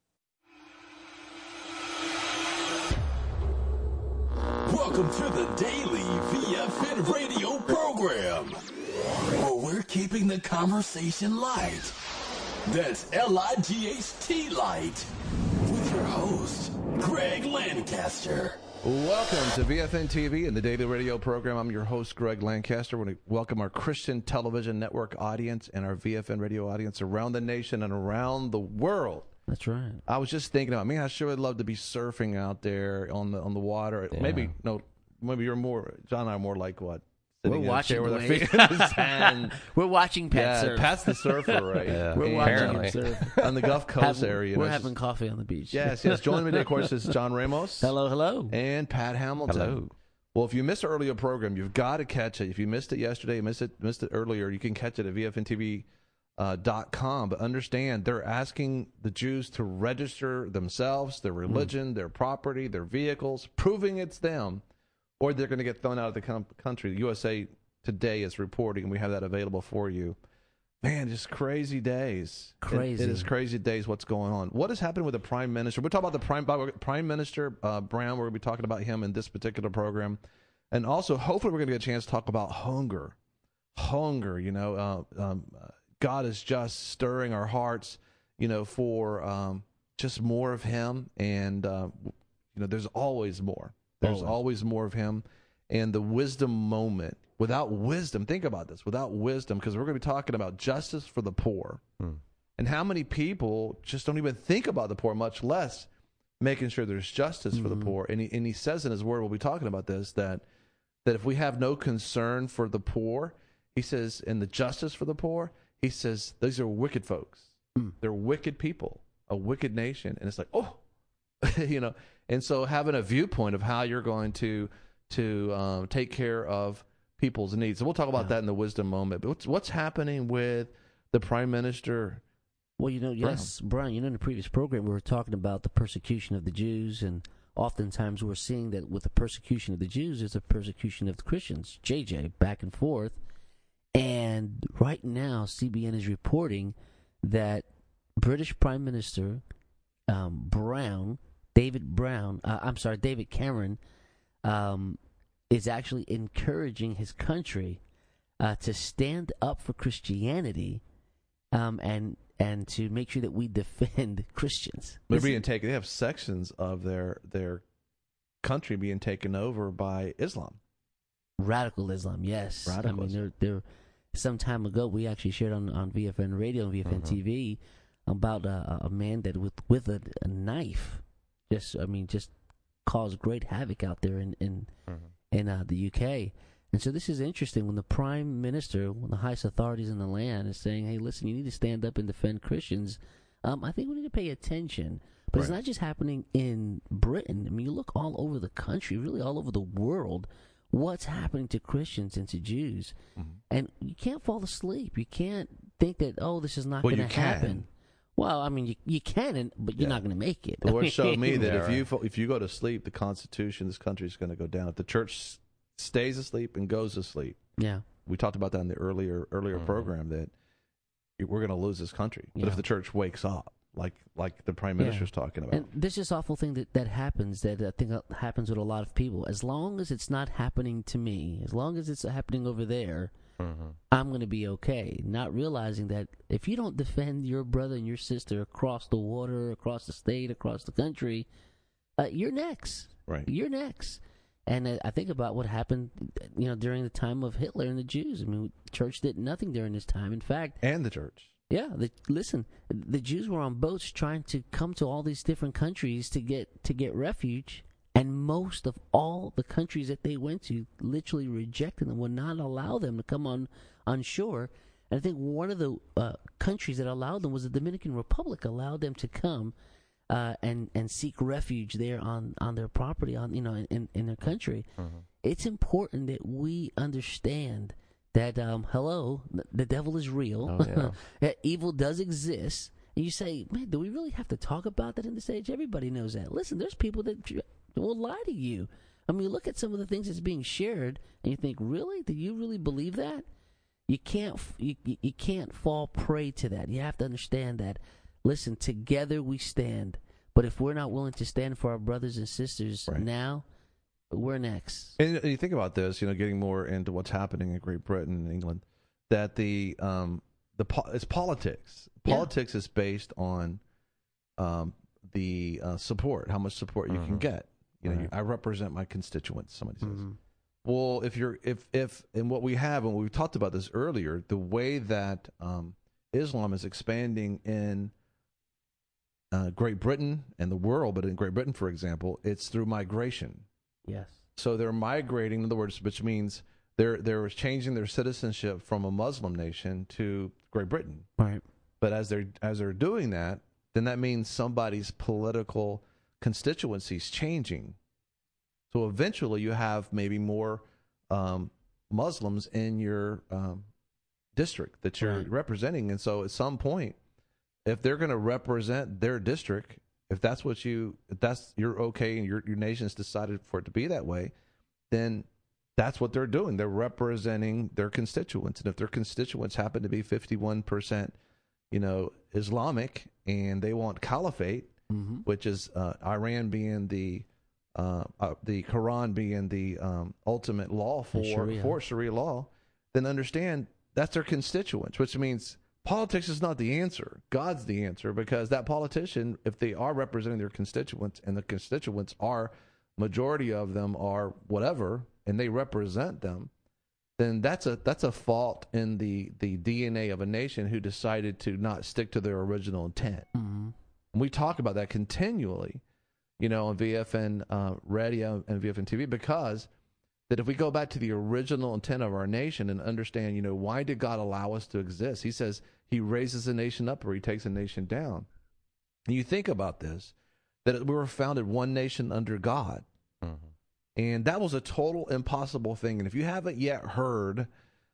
Welcome to the daily V F N radio program, where we're keeping the conversation light. That's L I G H T light, with your host, Greg Lancaster. Welcome to V F N T V and the daily radio program. I'm your host, Greg Lancaster. We want to welcome our Christian Television Network audience and our V F N radio audience around the nation and around the world. That's right. I was just thinking about, man, I sure would love to be surfing out there on the on the water. Yeah. Maybe no, maybe you're more. John and I are more like what? We're watching with our feet in the sand. We're watching Pat yeah, surf. Pat's the surfer, right? Yeah, we're apparently. watching him surf on the Gulf Coast Have, area. We're know, having just, coffee on the beach. Yes, yes. Joining me today, of course, is John Ramos. Hello, hello. And Pat Hamilton. Hello. Well, if you missed the earlier program, you've got to catch it. If you missed it yesterday, missed it, missed it earlier, you can catch it at V F N T V dot com. But understand, they're asking the Jews to register themselves, their religion, mm. their property, their vehicles, proving it's them, or they're going to get thrown out of the com- country. The U S A Today is reporting, and we have that available for you. Man, just crazy days. Crazy. It, it is crazy days what's going on. What has happened with the Prime Minister? We'll talk about the Prime, Prime Minister, uh, Brown. We're going to be talking about him in this particular program. And also, hopefully, we're going to get a chance to talk about hunger. Hunger, you know. Uh, um, God is just stirring our hearts, you know, for um, just more of him. And, uh, you know, there's always more. There's always. always more of him. And the wisdom moment. Without wisdom, think about this, without wisdom, because we're going to be talking about justice for the poor. Hmm. And how many people just don't even think about the poor, much less making sure there's justice mm-hmm. for the poor. And he, and he says in his word, we'll be talking about this, that that if we have no concern for the poor, he says, and the justice for the poor, he says, these are wicked folks. Hmm. They're wicked people, a wicked nation. And it's like, oh, you know. And so having a viewpoint of how you're going to, to um, take care of people's needs. So we'll talk about yeah. that in the wisdom moment. But what's what's happening with the Prime Minister? Well, you know, yes, Brian, you know, in the previous program we were talking about the persecution of the Jews, and oftentimes we're seeing that with the persecution of the Jews, there's a persecution of the Christians. J J, back and forth. And right now, C B N is reporting that British Prime Minister um, Brown, David Brown, uh, I'm sorry, David Cameron, um, is actually encouraging his country uh, to stand up for Christianity um, and and to make sure that we defend Christians. They're being taken. They have sections of their their country being taken over by Islam. Radical Islam, yes. Radical I mean, there, there. Some time ago, we actually shared on, on V F N Radio and V F N mm-hmm. T V about a, a man that with with a, a knife, just I mean, just caused great havoc out there in in. Mm-hmm. in uh, the U K. And so this is interesting when the Prime Minister, when the highest authorities in the land is saying, hey, listen, you need to stand up and defend Christians. Um, I think we need to pay attention. But right. It's not just happening in Britain. I mean, you look all over the country, really all over the world, what's happening to Christians and to Jews. Mm-hmm. And you can't fall asleep. You can't think that, oh, this is not well, going to happen. Well, I mean, you you can, but you're yeah. not going to make it. The Lord showed me that if you if you go to sleep, the Constitution, this country is going to go down. If the church stays asleep and goes to sleep, yeah, we talked about that in the earlier earlier mm-hmm. program that we're going to lose this country. But yeah. if the church wakes up, like like the Prime Minister's yeah. talking about, and there's this awful thing that that happens that I think happens with a lot of people. As long as it's not happening to me, as long as it's happening over there. Mm-hmm. I'm going to be okay, not realizing that if you don't defend your brother and your sister across the water, across the state, across the country, uh, you're next. Right. You're next. And uh, I think about what happened, you know, during the time of Hitler and the Jews. I mean, the church did nothing during this time. In fact, and the church. Yeah, the, listen, the Jews were on boats trying to come to all these different countries to get to get refuge, and most of all the countries that they went to literally rejected them, would not allow them to come on, on shore. And I think one of the uh, countries that allowed them was the Dominican Republic, allowed them to come uh, and and seek refuge there on, on their property, on you know in, in their country. Mm-hmm. It's important that we understand that, um, hello, the devil is real. Oh, yeah. That evil does exist. And you say, man, do we really have to talk about that in this age? Everybody knows that. Listen, there's people that will lie to you. I mean, look at some of the things that's being shared, and you think, really? Do you really believe that? You can't, you, you can't fall prey to that. You have to understand that. Listen, together we stand. But if we're not willing to stand for our brothers and sisters right. now, we're next. And you think about this, you know, getting more into what's happening in Great Britain and England, that the um the it's politics. Politics yeah. is based on um the uh, support, how much support you mm-hmm. can get. You know, right. you, I represent my constituents. Somebody says, mm-hmm. well, if you're if if and what we have, and we talked about this earlier, the way that um, Islam is expanding in uh, Great Britain and the world, but in Great Britain, for example, it's through migration. Yes. So they're migrating, in other words, which means they're they're changing their citizenship from a Muslim nation to Great Britain. Right. But as they're as they're doing that, then that means somebody's political constituency is changing. So eventually, you have maybe more um, Muslims in your um, district that you're right. representing, and so at some point, if they're going to represent their district, if that's what you, if that's you're okay, and your your nation's decided for it to be that way, then that's what they're doing. They're representing their constituents, and if their constituents happen to be fifty-one percent, you know, Islamic, and they want caliphate, mm-hmm. which is uh, Iran being the uh, uh, the Quran being the um, ultimate law for Sharia. for Sharia law, then understand that's their constituents, which means politics is not the answer. God's the answer, because that politician, if they are representing their constituents, and the constituents are, majority of them are whatever, and they represent them, then that's a that's a fault in the, the D N A of a nation who decided to not stick to their original intent. Mm-hmm. And we talk about that continually, you know, on V F N uh, radio and V F N T V, because that if we go back to the original intent of our nation and understand, you know, why did God allow us to exist? He says he raises a nation up or he takes a nation down. And you think about this, that we were founded one nation under God. Mm-hmm. And that was a total impossible thing. And if you haven't yet heard,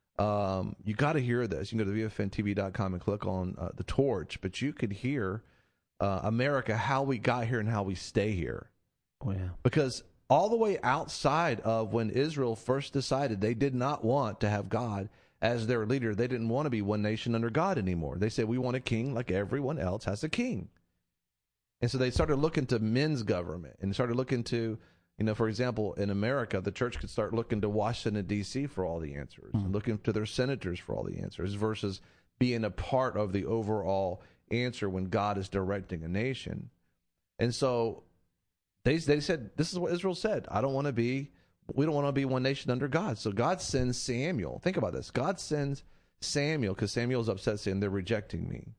um, you got to hear this. You can go to V F N T V dot com and click on uh, the torch, but you could hear uh, America, how we got here and how we stay here. Oh, yeah. Because all the way outside of when Israel first decided they did not want to have God as their leader, they didn't want to be one nation under God anymore. They said, we want a king like everyone else has a king. And so they started looking to men's government and started looking to, you know, for example, in America, the church could start looking to Washington, D C for all the answers, mm. and looking to their senators for all the answers, versus being a part of the overall answer when God is directing a nation. And so They they said, this is what Israel said. I don't want to be, we don't want to be one nation under God. So God sends Samuel. Think about this. God sends Samuel because Samuel's upset saying they're rejecting me.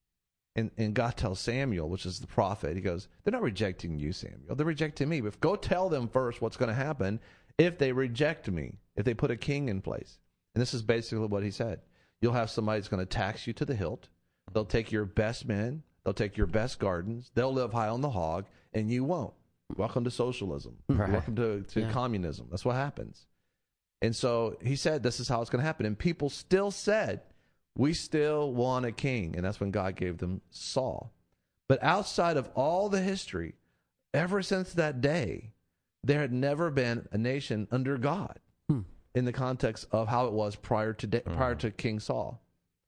And and God tells Samuel, which is the prophet, he goes, they're not rejecting you, Samuel. They're rejecting me. But go tell them first what's going to happen if they reject me, if they put a king in place. And this is basically what he said. You'll have somebody that's going to tax you to the hilt. They'll take your best men. They'll take your best gardens. They'll live high on the hog, and you won't. Welcome to socialism. Right. Welcome to, to yeah. communism. That's what happens. And so he said, this is how it's going to happen. And people still said, we still want a king. And that's when God gave them Saul. But outside of all the history, ever since that day, there had never been a nation under God hmm. in the context of how it was prior to, de- mm. prior to King Saul.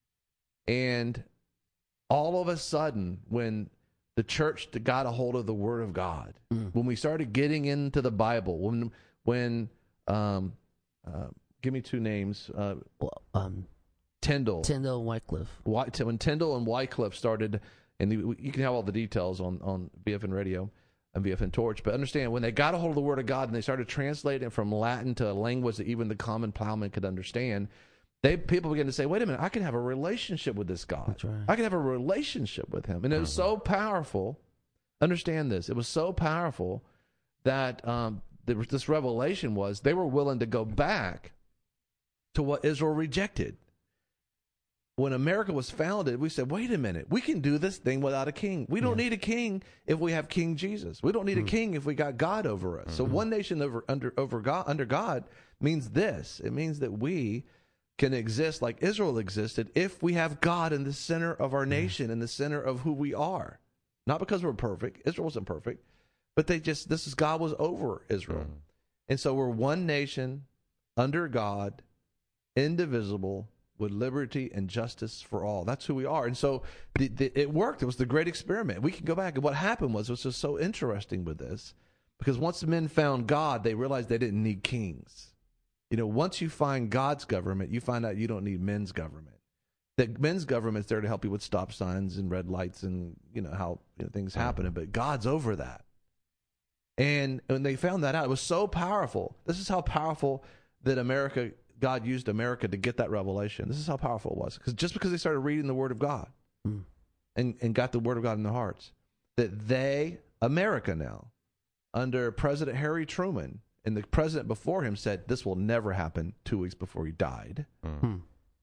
And all of a sudden, when the church got a hold of the Word of God, mm. when we started getting into the Bible, when when um, uh, give me two names, uh, well, um, Tyndale, Tyndale and Wycliffe. When Tyndale and Wycliffe started, and you can have all the details on on B F N Radio. and V F N Torch. But understand, when they got a hold of the Word of God and they started translating it from Latin to a language that even the common plowman could understand, they people began to say, wait a minute, I can have a relationship with this God. That's right. I can have a relationship with him. And it was so powerful. Understand this. It was so powerful that um, there was, this revelation was they were willing to go back to what Israel rejected. When America was founded, we said, wait a minute, we can do this thing without a king. We don't yeah. need a king if we have King Jesus. We don't need mm. a king if we got God over us. Mm-hmm. So one nation over under over God under God means this. It means that we can exist like Israel existed if we have God in the center of our nation, in the center of who we are. Not because we're perfect. Israel wasn't perfect. But they just, this is, God was over Israel. Mm. And so we're one nation under God, indivisible, with liberty and justice for all. That's who we are. And so the, the, it worked. It was the great experiment. We can go back. And what happened was, it was just so interesting with this, because once the men found God, they realized they didn't need kings. You know, once you find God's government, you find out you don't need men's government. That men's government's there to help you with stop signs and red lights and, you know, how you know, things happening. But God's over that. And when they found that out, it was so powerful. This is how powerful that America, God used America to get that revelation. This is how powerful it was. Because just because they started reading the Word of God mm. and, and got the Word of God in their hearts, that they, America now, under President Harry Truman, and the president before him said, this will never happen two weeks before he died, mm.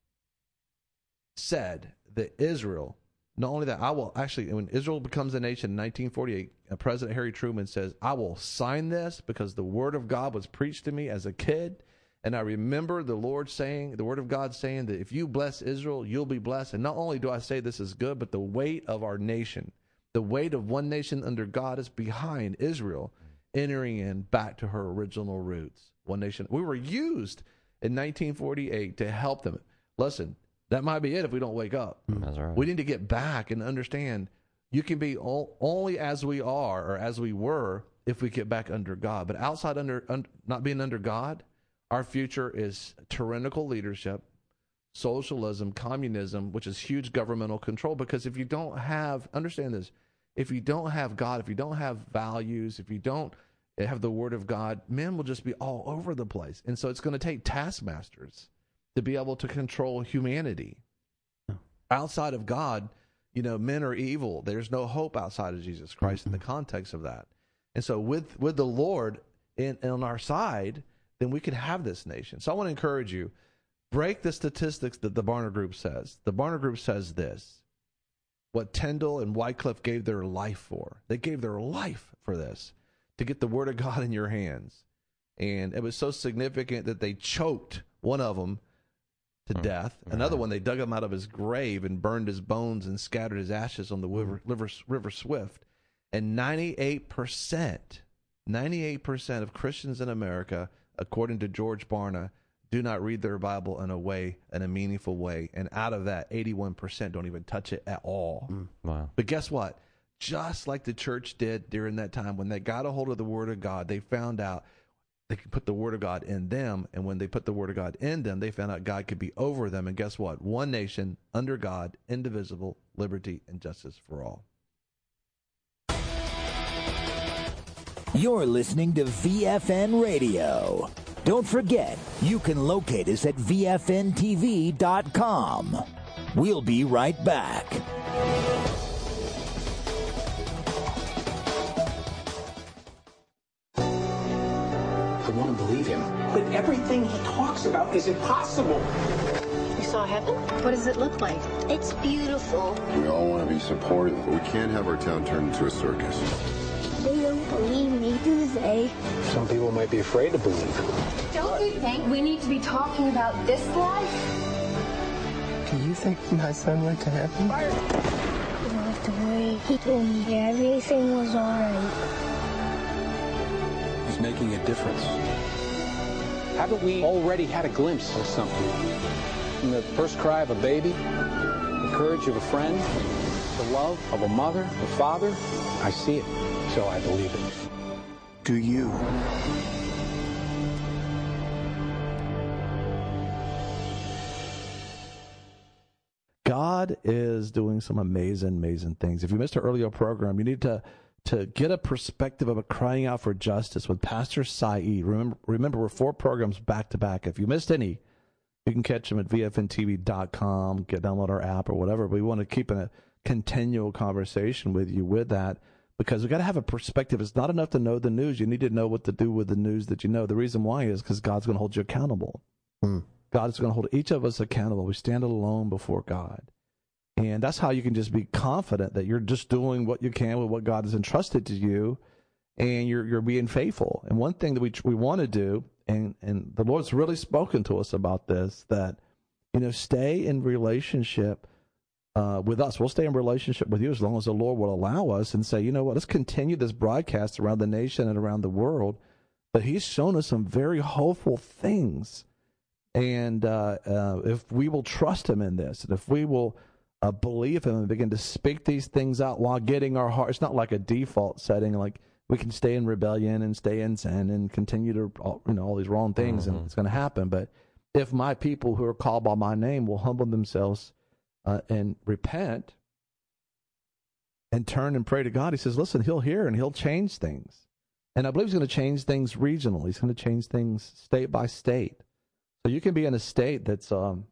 said that Israel, not only that, I will actually, when Israel becomes a nation in nineteen forty-eight, President Harry Truman says, I will sign this because the Word of God was preached to me as a kid. And I remember the Lord saying, the Word of God saying that if you bless Israel, you'll be blessed. And not only do I say this is good, but the weight of our nation, the weight of one nation under God is behind Israel entering in back to her original roots. One nation. We were used in nineteen forty-eight to help them. Listen, that might be it if we don't wake up. That's right. We need to get back and understand you can be all, only as we are or as we were if we get back under God. But outside under, un, not being under God, our future is tyrannical leadership, socialism, communism, which is huge governmental control. Because if you don't have, understand this, if you don't have God, if you don't have values, if you don't have the Word of God, men will just be all over the place. And so it's going to take taskmasters to be able to control humanity. Oh. Outside of God, you know, men are evil. There's no hope outside of Jesus Christ mm-hmm. in the context of that. And so with, with the Lord in, on our side, then we can have this nation. So I want to encourage you, break the statistics that the Barna Group says. The Barna Group says this. What Tyndall and Wycliffe gave their life for. They gave their life for this, to get the Word of God in your hands. And it was so significant that they choked one of them to mm. death. Another one, they dug him out of his grave and burned his bones and scattered his ashes on the river, river, river Swift. And ninety-eight percent, ninety-eight percent of Christians in America, according to George Barna, do not read their Bible in a way, in a meaningful way. And out of that, eighty-one percent don't even touch it at all. Mm, wow. But guess what? Just like the church did during that time, when they got a hold of the Word of God, they found out they could put the Word of God in them. And when they put the Word of God in them, they found out God could be over them. And guess what? One nation, under God, indivisible, liberty, and justice for all. You're listening to V F N Radio. Don't forget, you can locate us at V F N T V dot com. We'll be right back. I want to believe him, but everything he talks about is impossible. You saw heaven? What does it look like? It's beautiful. We all want to be supportive, but we can't have our town turned into a circus. They don't believe me, do they? Some people might be afraid to believe. Don't you think we need to be talking about this life? Do you think my son went to heaven? You don't have to worry. He told me everything was all right. He's making a difference. Haven't we already had a glimpse of something? From the first cry of a baby, the courage of a friend, the love of a mother, a father, I see it. So I believe it. Do you? God is doing some amazing, amazing things. If you missed our earlier program, you need to to get a perspective of a crying out for justice with Pastor Saeed. Remember, remember, we're four programs back to back. If you missed any, you can catch them at V F N T V dot com, get download our app or whatever. We want to keep a continual conversation with you with that, because we got to have a perspective. It's not enough to know the news. You need to know what to do with the news that you know. The reason why is because God's going to hold you accountable. Hmm. God is going to hold each of us accountable. We stand alone before God. And that's how you can just be confident that you're just doing what you can with what God has entrusted to you, and you're you're being faithful. And one thing that we we want to do, and, and the Lord's really spoken to us about this, that, you know, stay in relationship uh, with us. We'll stay in relationship with you as long as the Lord will allow us, and say, you know what, let's continue this broadcast around the nation and around the world. But He's shown us some very hopeful things. And uh, uh, if we will trust Him in this, and if we will uh, believe Him and begin to speak these things out while getting our heart, it's not like a default setting, like we can stay in rebellion and stay in sin and continue to, you know, all these wrong things, mm-hmm. and it's going to happen. But if my people who are called by my name will humble themselves uh, and repent and turn and pray to God, He says, listen, He'll hear and He'll change things. And I believe He's going to change things regionally. He's going to change things state by state. So you can be in a state that's um,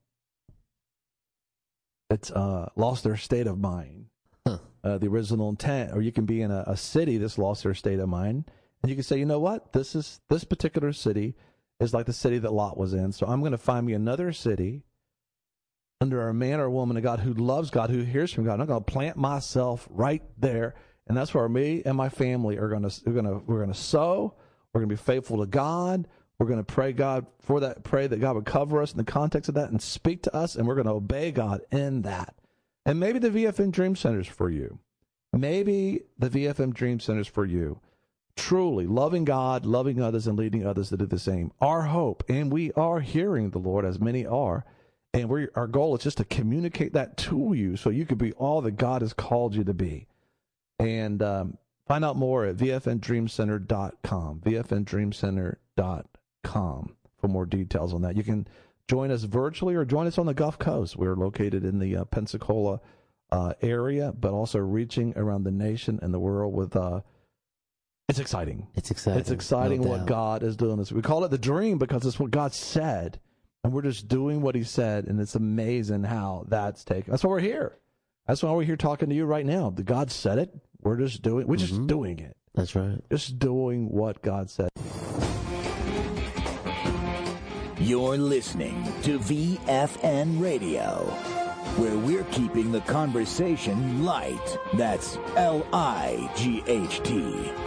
that's uh, lost their state of mind, huh. uh, the original intent, or you can be in a, a city that's lost their state of mind, and you can say, you know what, this is this particular city is like the city that Lot was in. So I'm going to find me another city under a man or a woman of God who loves God, who hears from God. And I'm going to plant myself right there, and that's where me and my family are going to we're going to we're going to sow. We're going to be faithful to God. We're going to pray God for that, pray that God would cover us in the context of that and speak to us, and we're going to obey God in that. And maybe the V F M Dream Center is for you. Maybe the V F M Dream Center is for you. Truly loving God, loving others, and leading others to do the same. Our hope, and we are hearing the Lord, as many are, and we our goal is just to communicate that to you so you can be all that God has called you to be. And um, find out more at V F N dream center dot com, V F N dream center dot com for more details on that. You can join us virtually or join us on the Gulf Coast. We're located in the uh, Pensacola uh, area, but also reaching around the nation and the world with, uh, it's exciting. It's exciting. It's exciting no what doubt. God is doing. We call it the dream because it's what God said, and we're just doing what He said, and it's amazing how that's taken. That's why we're here. That's why we're here talking to you right now. The God said it. We're just doing, we're just mm-hmm. doing it. That's right. Just doing what God said. You're listening to V F N Radio, where we're keeping the conversation light. That's L I G H T,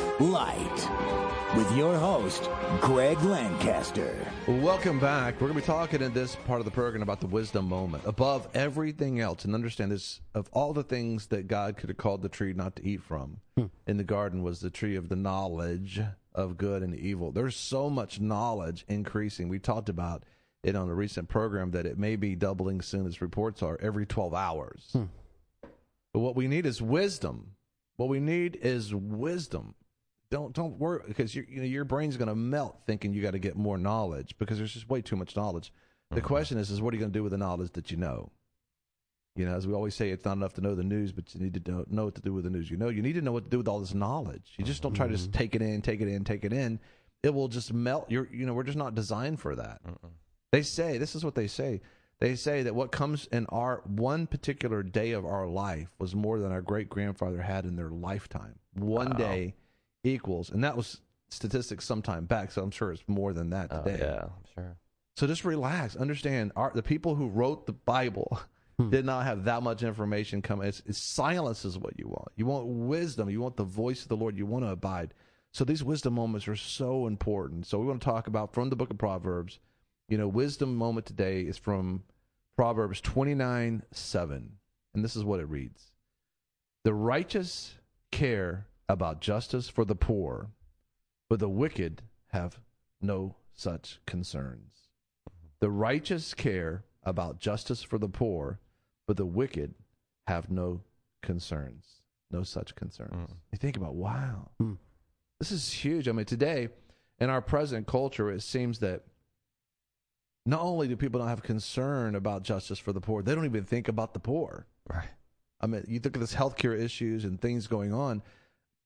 light. With your host, Greg Lancaster. Welcome back. We're going to be talking in this part of the program about the wisdom moment. Above everything else, and understand this, of all the things that God could have called the tree not to eat from hmm. in the garden was the tree of the knowledge of good and evil. There's so much knowledge increasing. We talked about it on a recent program that it may be doubling soon, as reports are, every twelve hours. Hmm. But what we need is wisdom. What we need is wisdom. Don't don't worry, because you know, your brain's going to melt thinking you got to get more knowledge, because there's just way too much knowledge. The mm-hmm. question is, is what are you going to do with the knowledge that you know? You know, as we always say, it's not enough to know the news, but you need to know, know what to do with the news. You know, you need to know what to do with all this knowledge. You just don't try to just take it in, take it in, take it in. It will just melt. You're, you know, we're just not designed for that. Uh-uh. They say, this is what they say. They say that what comes in our one particular day of our life was more than our great-grandfather had in their lifetime. One wow. day equals, and that was statistics some time back, so I'm sure it's more than that today. Oh, yeah, I'm sure. So just relax. Understand, our, the people who wrote the Bible did not have that much information come. It's, it's silence is what you want. You want wisdom. You want the voice of the Lord. You want to abide. So these wisdom moments are so important. So we want to talk about from the book of Proverbs. You know, wisdom moment today is from Proverbs twenty-nine seven. And this is what it reads. The righteous care about justice for the poor, but the wicked have no such concerns. The righteous care about justice for the poor, but the wicked have no concerns, no such concerns. Mm. You think about, wow, mm. this is huge. I mean, today, in our present culture, it seems that not only do people not have concern about justice for the poor, they don't even think about the poor. Right. I mean, you look at this healthcare issues and things going on.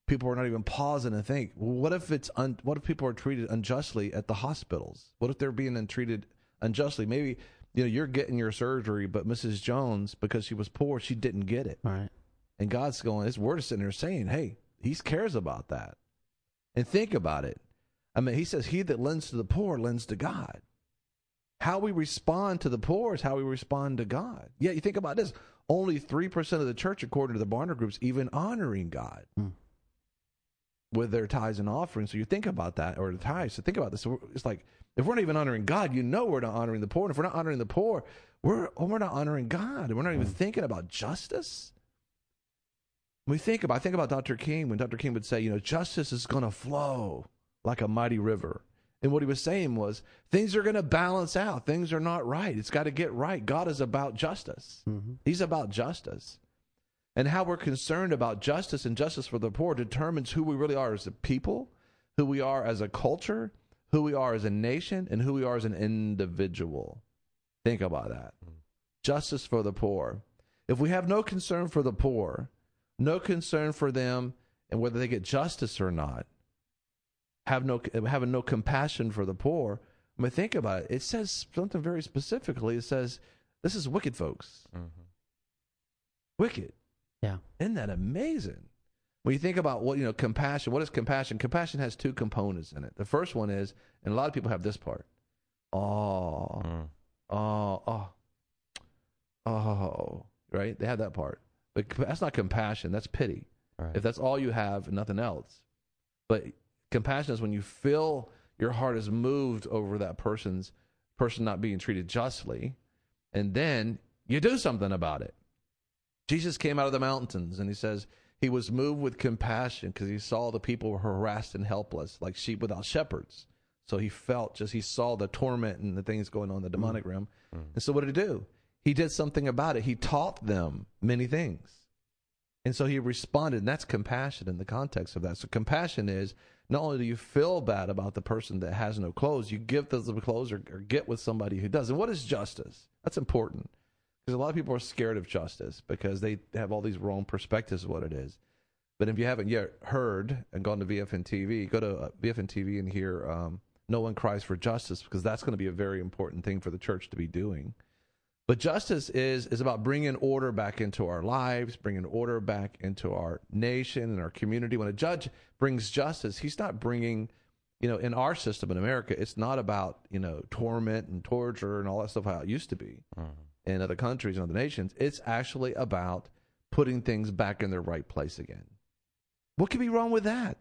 people are not even pausing and think, well, what if it's un- what if people are treated unjustly at the hospitals? What if they're being treated unjustly? Maybe, you know, you're getting your surgery, but Missus Jones, because she was poor, she didn't get it. Right. And God's going, his word is sitting there saying, hey, he cares about that. And think about it. I mean, he says, he that lends to the poor lends to God. How we respond to the poor is how we respond to God. Yeah, you think about this. Only three percent of the church, according to the Barna Groups, even honoring God mm. with their tithes and offerings. So you think about that, or the tithes. So think about this. It's like, if we're not even honoring God, you know we're not honoring the poor. And if we're not honoring the poor, we're, we're not honoring God. And we're not even mm. thinking about justice. When we think about, I think about Doctor King, when Doctor King would say, you know, justice is going to flow like a mighty river. And what he was saying was, things are going to balance out. Things are not right. It's got to get right. God is about justice. Mm-hmm. He's about justice. And how we're concerned about justice and justice for the poor determines who we really are as a people, who we are as a culture, who we are as a nation, and who we are as an individual. Think about that. Mm-hmm. Justice for the poor. If we have no concern for the poor, no concern for them and whether they get justice or not, have no having no compassion for the poor. I mean, think about it. It says something very specifically. It says, this is wicked folks. Mm-hmm. Wicked. Yeah. Isn't that amazing? When you think about what, you know, compassion, what is compassion? Compassion has two components in it. The first one is, and a lot of people have this part. Oh, mm. oh, oh, oh, right? They have that part. But that's not compassion. That's pity. Right. If that's all you have and nothing else. But compassion is when you feel your heart is moved over that person's person not being treated justly, and then you do something about it. Jesus came out of the mountains, and he says he was moved with compassion because he saw the people were harassed and helpless, like sheep without shepherds. So he felt just, he saw the torment and the things going on in the demonic mm. realm. Mm. And so what did he do? He did something about it. He taught them many things. And so he responded, and that's compassion in the context of that. So compassion is, not only do you feel bad about the person that has no clothes, you give them the clothes or, or get with somebody who does. And what is justice? That's important. Because a lot of people are scared of justice because they have all these wrong perspectives of what it is. But if you haven't yet heard and gone to V F N T V, go to uh, V F N T V and hear um, No One Cries for Justice, because that's going to be a very important thing for the church to be doing. But justice is is about bringing order back into our lives, bringing order back into our nation and our community. When a judge brings justice, he's not bringing, you know, in our system in America, it's not about, you know, torment and torture and all that stuff how it used to be mm-hmm. in other countries and other nations. It's actually about putting things back in their right place again. What could be wrong with that?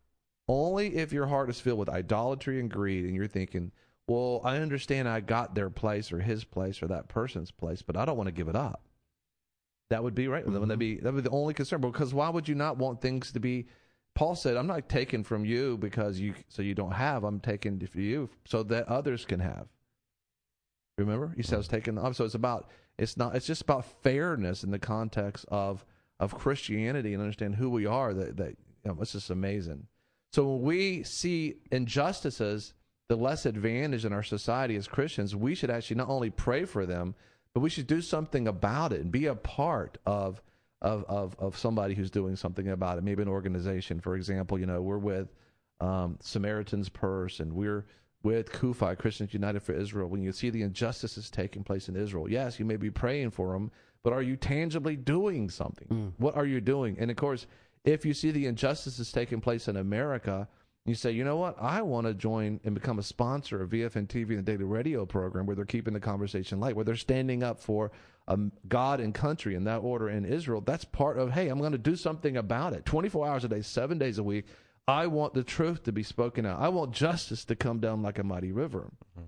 Only if your heart is filled with idolatry and greed and you're thinking, well, I understand I got their place or his place or that person's place, but I don't want to give it up. That would be right. Mm-hmm. That would be that would be the only concern. Because why would you not want things to be? Paul said, "I'm not taking from you because you so you don't have. I'm taking for you so that others can have." Remember, he says, "Taking up." So it's about it's not. It's just about fairness in the context of of Christianity and understand who we are. That that you know, it's just amazing. So when we see injustices, the less advantaged in our society as Christians, we should actually not only pray for them, but we should do something about it and be a part of of of, of somebody who's doing something about it. Maybe an organization, for example. You know, we're with um, Samaritan's Purse, and we're with Kufi, Christians United for Israel. When you see the injustices taking place in Israel, yes, you may be praying for them, but are you tangibly doing something? Mm. What are you doing? And of course, if you see the injustices taking place in America, you say, you know what, I want to join and become a sponsor of V F N T V and the Daily Radio program where they're keeping the conversation light, where they're standing up for um, God and country in that order in Israel. That's part of, hey, I'm going to do something about it. twenty-four hours a day, seven days a week. I want the truth to be spoken out. I want justice to come down like a mighty river. Mm-hmm.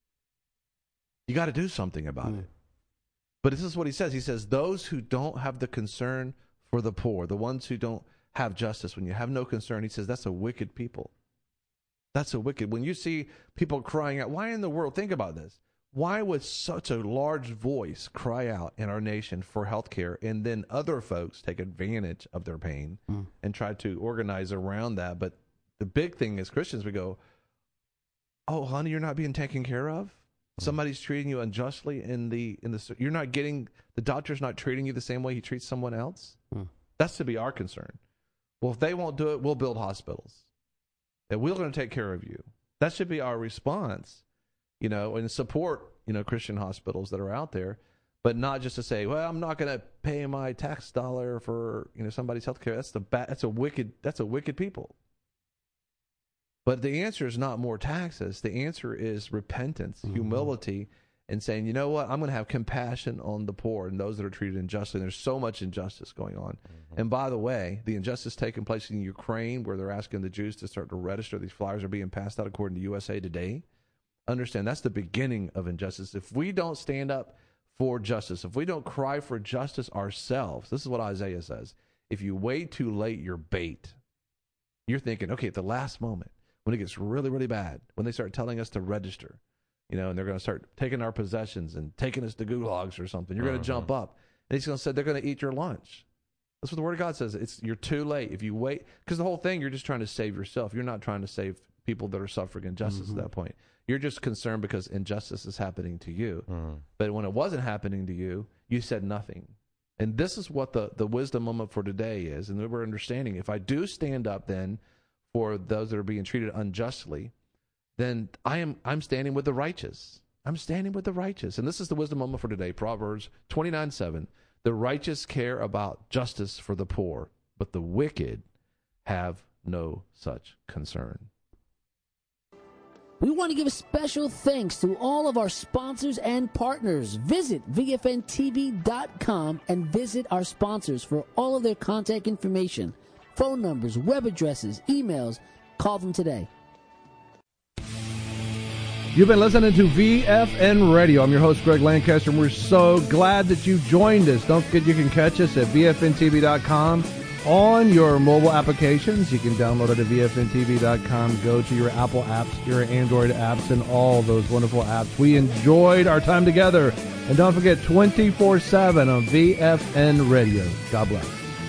You got to do something about mm-hmm. it. But this is what he says. He says, those who don't have the concern for the poor, the ones who don't have justice, when you have no concern, he says, that's a wicked people. That's a wicked. When you see people crying out, why in the world, think about this. Why would such a large voice cry out in our nation for health care, and then other folks take advantage of their pain mm. and try to organize around that? But the big thing is Christians, we go, oh, honey, you're not being taken care of? Mm. Somebody's treating you unjustly in the, in the, you're not getting, the doctor's not treating you the same way he treats someone else? Mm. That's to be our concern. Well, if they won't do it, we'll build hospitals. And we're going to take care of you. That should be our response, you know, and support, you know, Christian hospitals that are out there, but not just to say, well, I'm not going to pay my tax dollar for, you know, somebody's health care. That's the ba- that's a wicked that's a wicked people. But the answer is not more taxes. The answer is repentance, mm-hmm. humility, and saying, you know what, I'm going to have compassion on the poor and those that are treated unjustly. And there's so much injustice going on. Mm-hmm. And by the way, the injustice taking place in Ukraine, where they're asking the Jews to start to register, these flyers are being passed out according to U S A Today. Understand, that's the beginning of injustice. If we don't stand up for justice, if we don't cry for justice ourselves, this is what Isaiah says. If you wait too late, you're bait. You're thinking, okay, at the last moment, when it gets really, really bad, when they start telling us to register, you know, and they're going to start taking our possessions and taking us to gulags or something, you're uh-huh. going to jump up. And he's going to say they're going to eat your lunch. That's what the Word of God says. It's you're too late. If you wait, because the whole thing, you're just trying to save yourself. You're not trying to save people that are suffering injustice mm-hmm. at that point. You're just concerned because injustice is happening to you. Mm. But when it wasn't happening to you, you said nothing. And this is what the, the wisdom moment for today is. And we're understanding, if I do stand up then for those that are being treated unjustly, then I am I'm standing with the righteous. I'm standing with the righteous. And this is the wisdom moment for today. Proverbs twenty-nine seven. The righteous care about justice for the poor, but the wicked have no such concern. We want to give a special thanks to all of our sponsors and partners. Visit V F N T V dot com and visit our sponsors for all of their contact information, phone numbers, web addresses, emails. Call them today. You've been listening to V F N Radio. I'm your host, Greg Lancaster, and we're so glad that you joined us. Don't forget you can catch us at V F N T V dot com on your mobile applications. You can download it at V F N T V dot com. Go to your Apple apps, your Android apps, and all those wonderful apps. We enjoyed our time together. And don't forget, twenty-four seven on V F N Radio. God bless.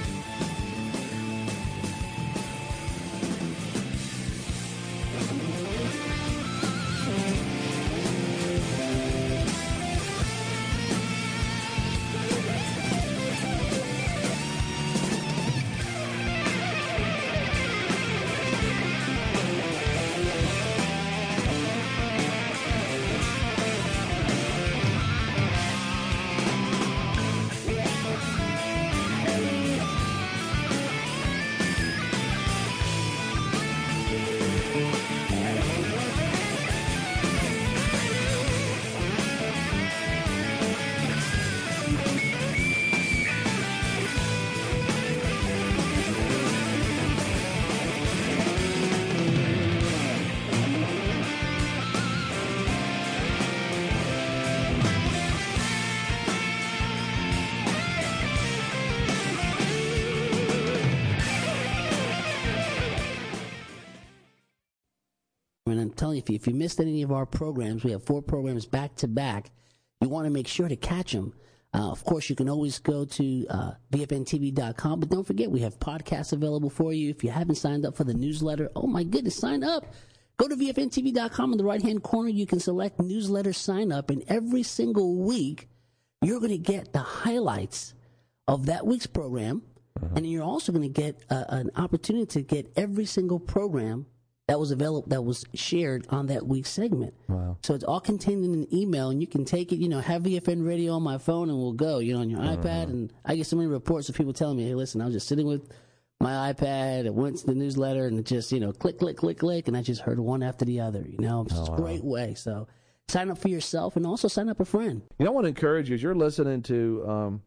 And I'm telling you, if you, if you missed any of our programs, we have four programs back to back. You want to make sure to catch them. Uh, of course, you can always go to uh, V F N T V dot com, but don't forget, we have podcasts available for you. If you haven't signed up for the newsletter, oh my goodness, sign up. Go to V F N T V dot com. In the right-hand corner, you can select newsletter sign up, and every single week, you're going to get the highlights of that week's program, uh-huh. and you're also going to get uh, an opportunity to get every single program that was available, that was shared on that week's segment. Wow. So it's all contained in an email, and you can take it, you know, have V F N Radio on my phone, and we'll go, you know, on your uh-huh. iPad. And I get so many reports of people telling me, hey, listen, I was just sitting with my iPad, I went to the newsletter, and it just, you know, click, click, click, click, and I just heard one after the other, you know. It's oh, a great wow. way. So sign up for yourself, and also sign up a friend. You know, I want to encourage you, as you're listening to um,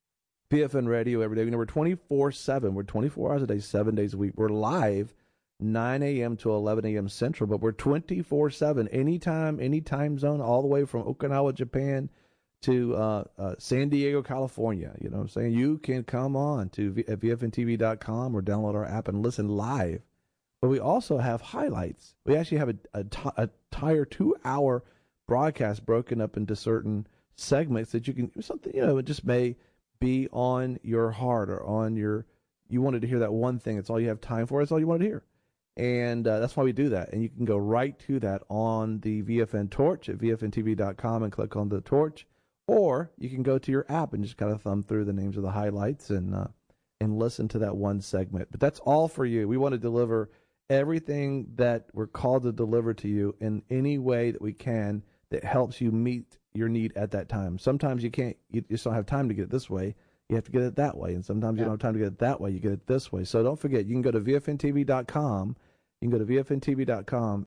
V F N Radio every day, you know, we're twenty-four seven. We're twenty-four hours a day, seven days a week. We're live nine a.m. to eleven a.m. Central, but we're twenty-four seven, anytime, any time zone, all the way from Okinawa, Japan to uh, uh, San Diego, California. You know what I'm saying? You can come on to v- V F N T V dot com or download our app and listen live. But we also have highlights. We actually have a, a, t- a entire two-hour broadcast broken up into certain segments that you can, something, you know, it just may be on your heart or on your, you wanted to hear that one thing. That's all you have time for. That's all you wanted to hear. And uh, that's why we do that. And you can go right to that on the V F N Torch at V F N T V dot com and click on the torch. Or you can go to your app and just kind of thumb through the names of the highlights and uh, and listen to that one segment. But that's all for you. We want to deliver everything that we're called to deliver to you in any way that we can that helps you meet your need at that time. Sometimes you can't, you just don't have time to get it this way. You have to get it that way. And sometimes yeah. you don't have time to get it that way. You get it this way. So don't forget, you can go to V F N T V dot com. You can go to V F N T V dot com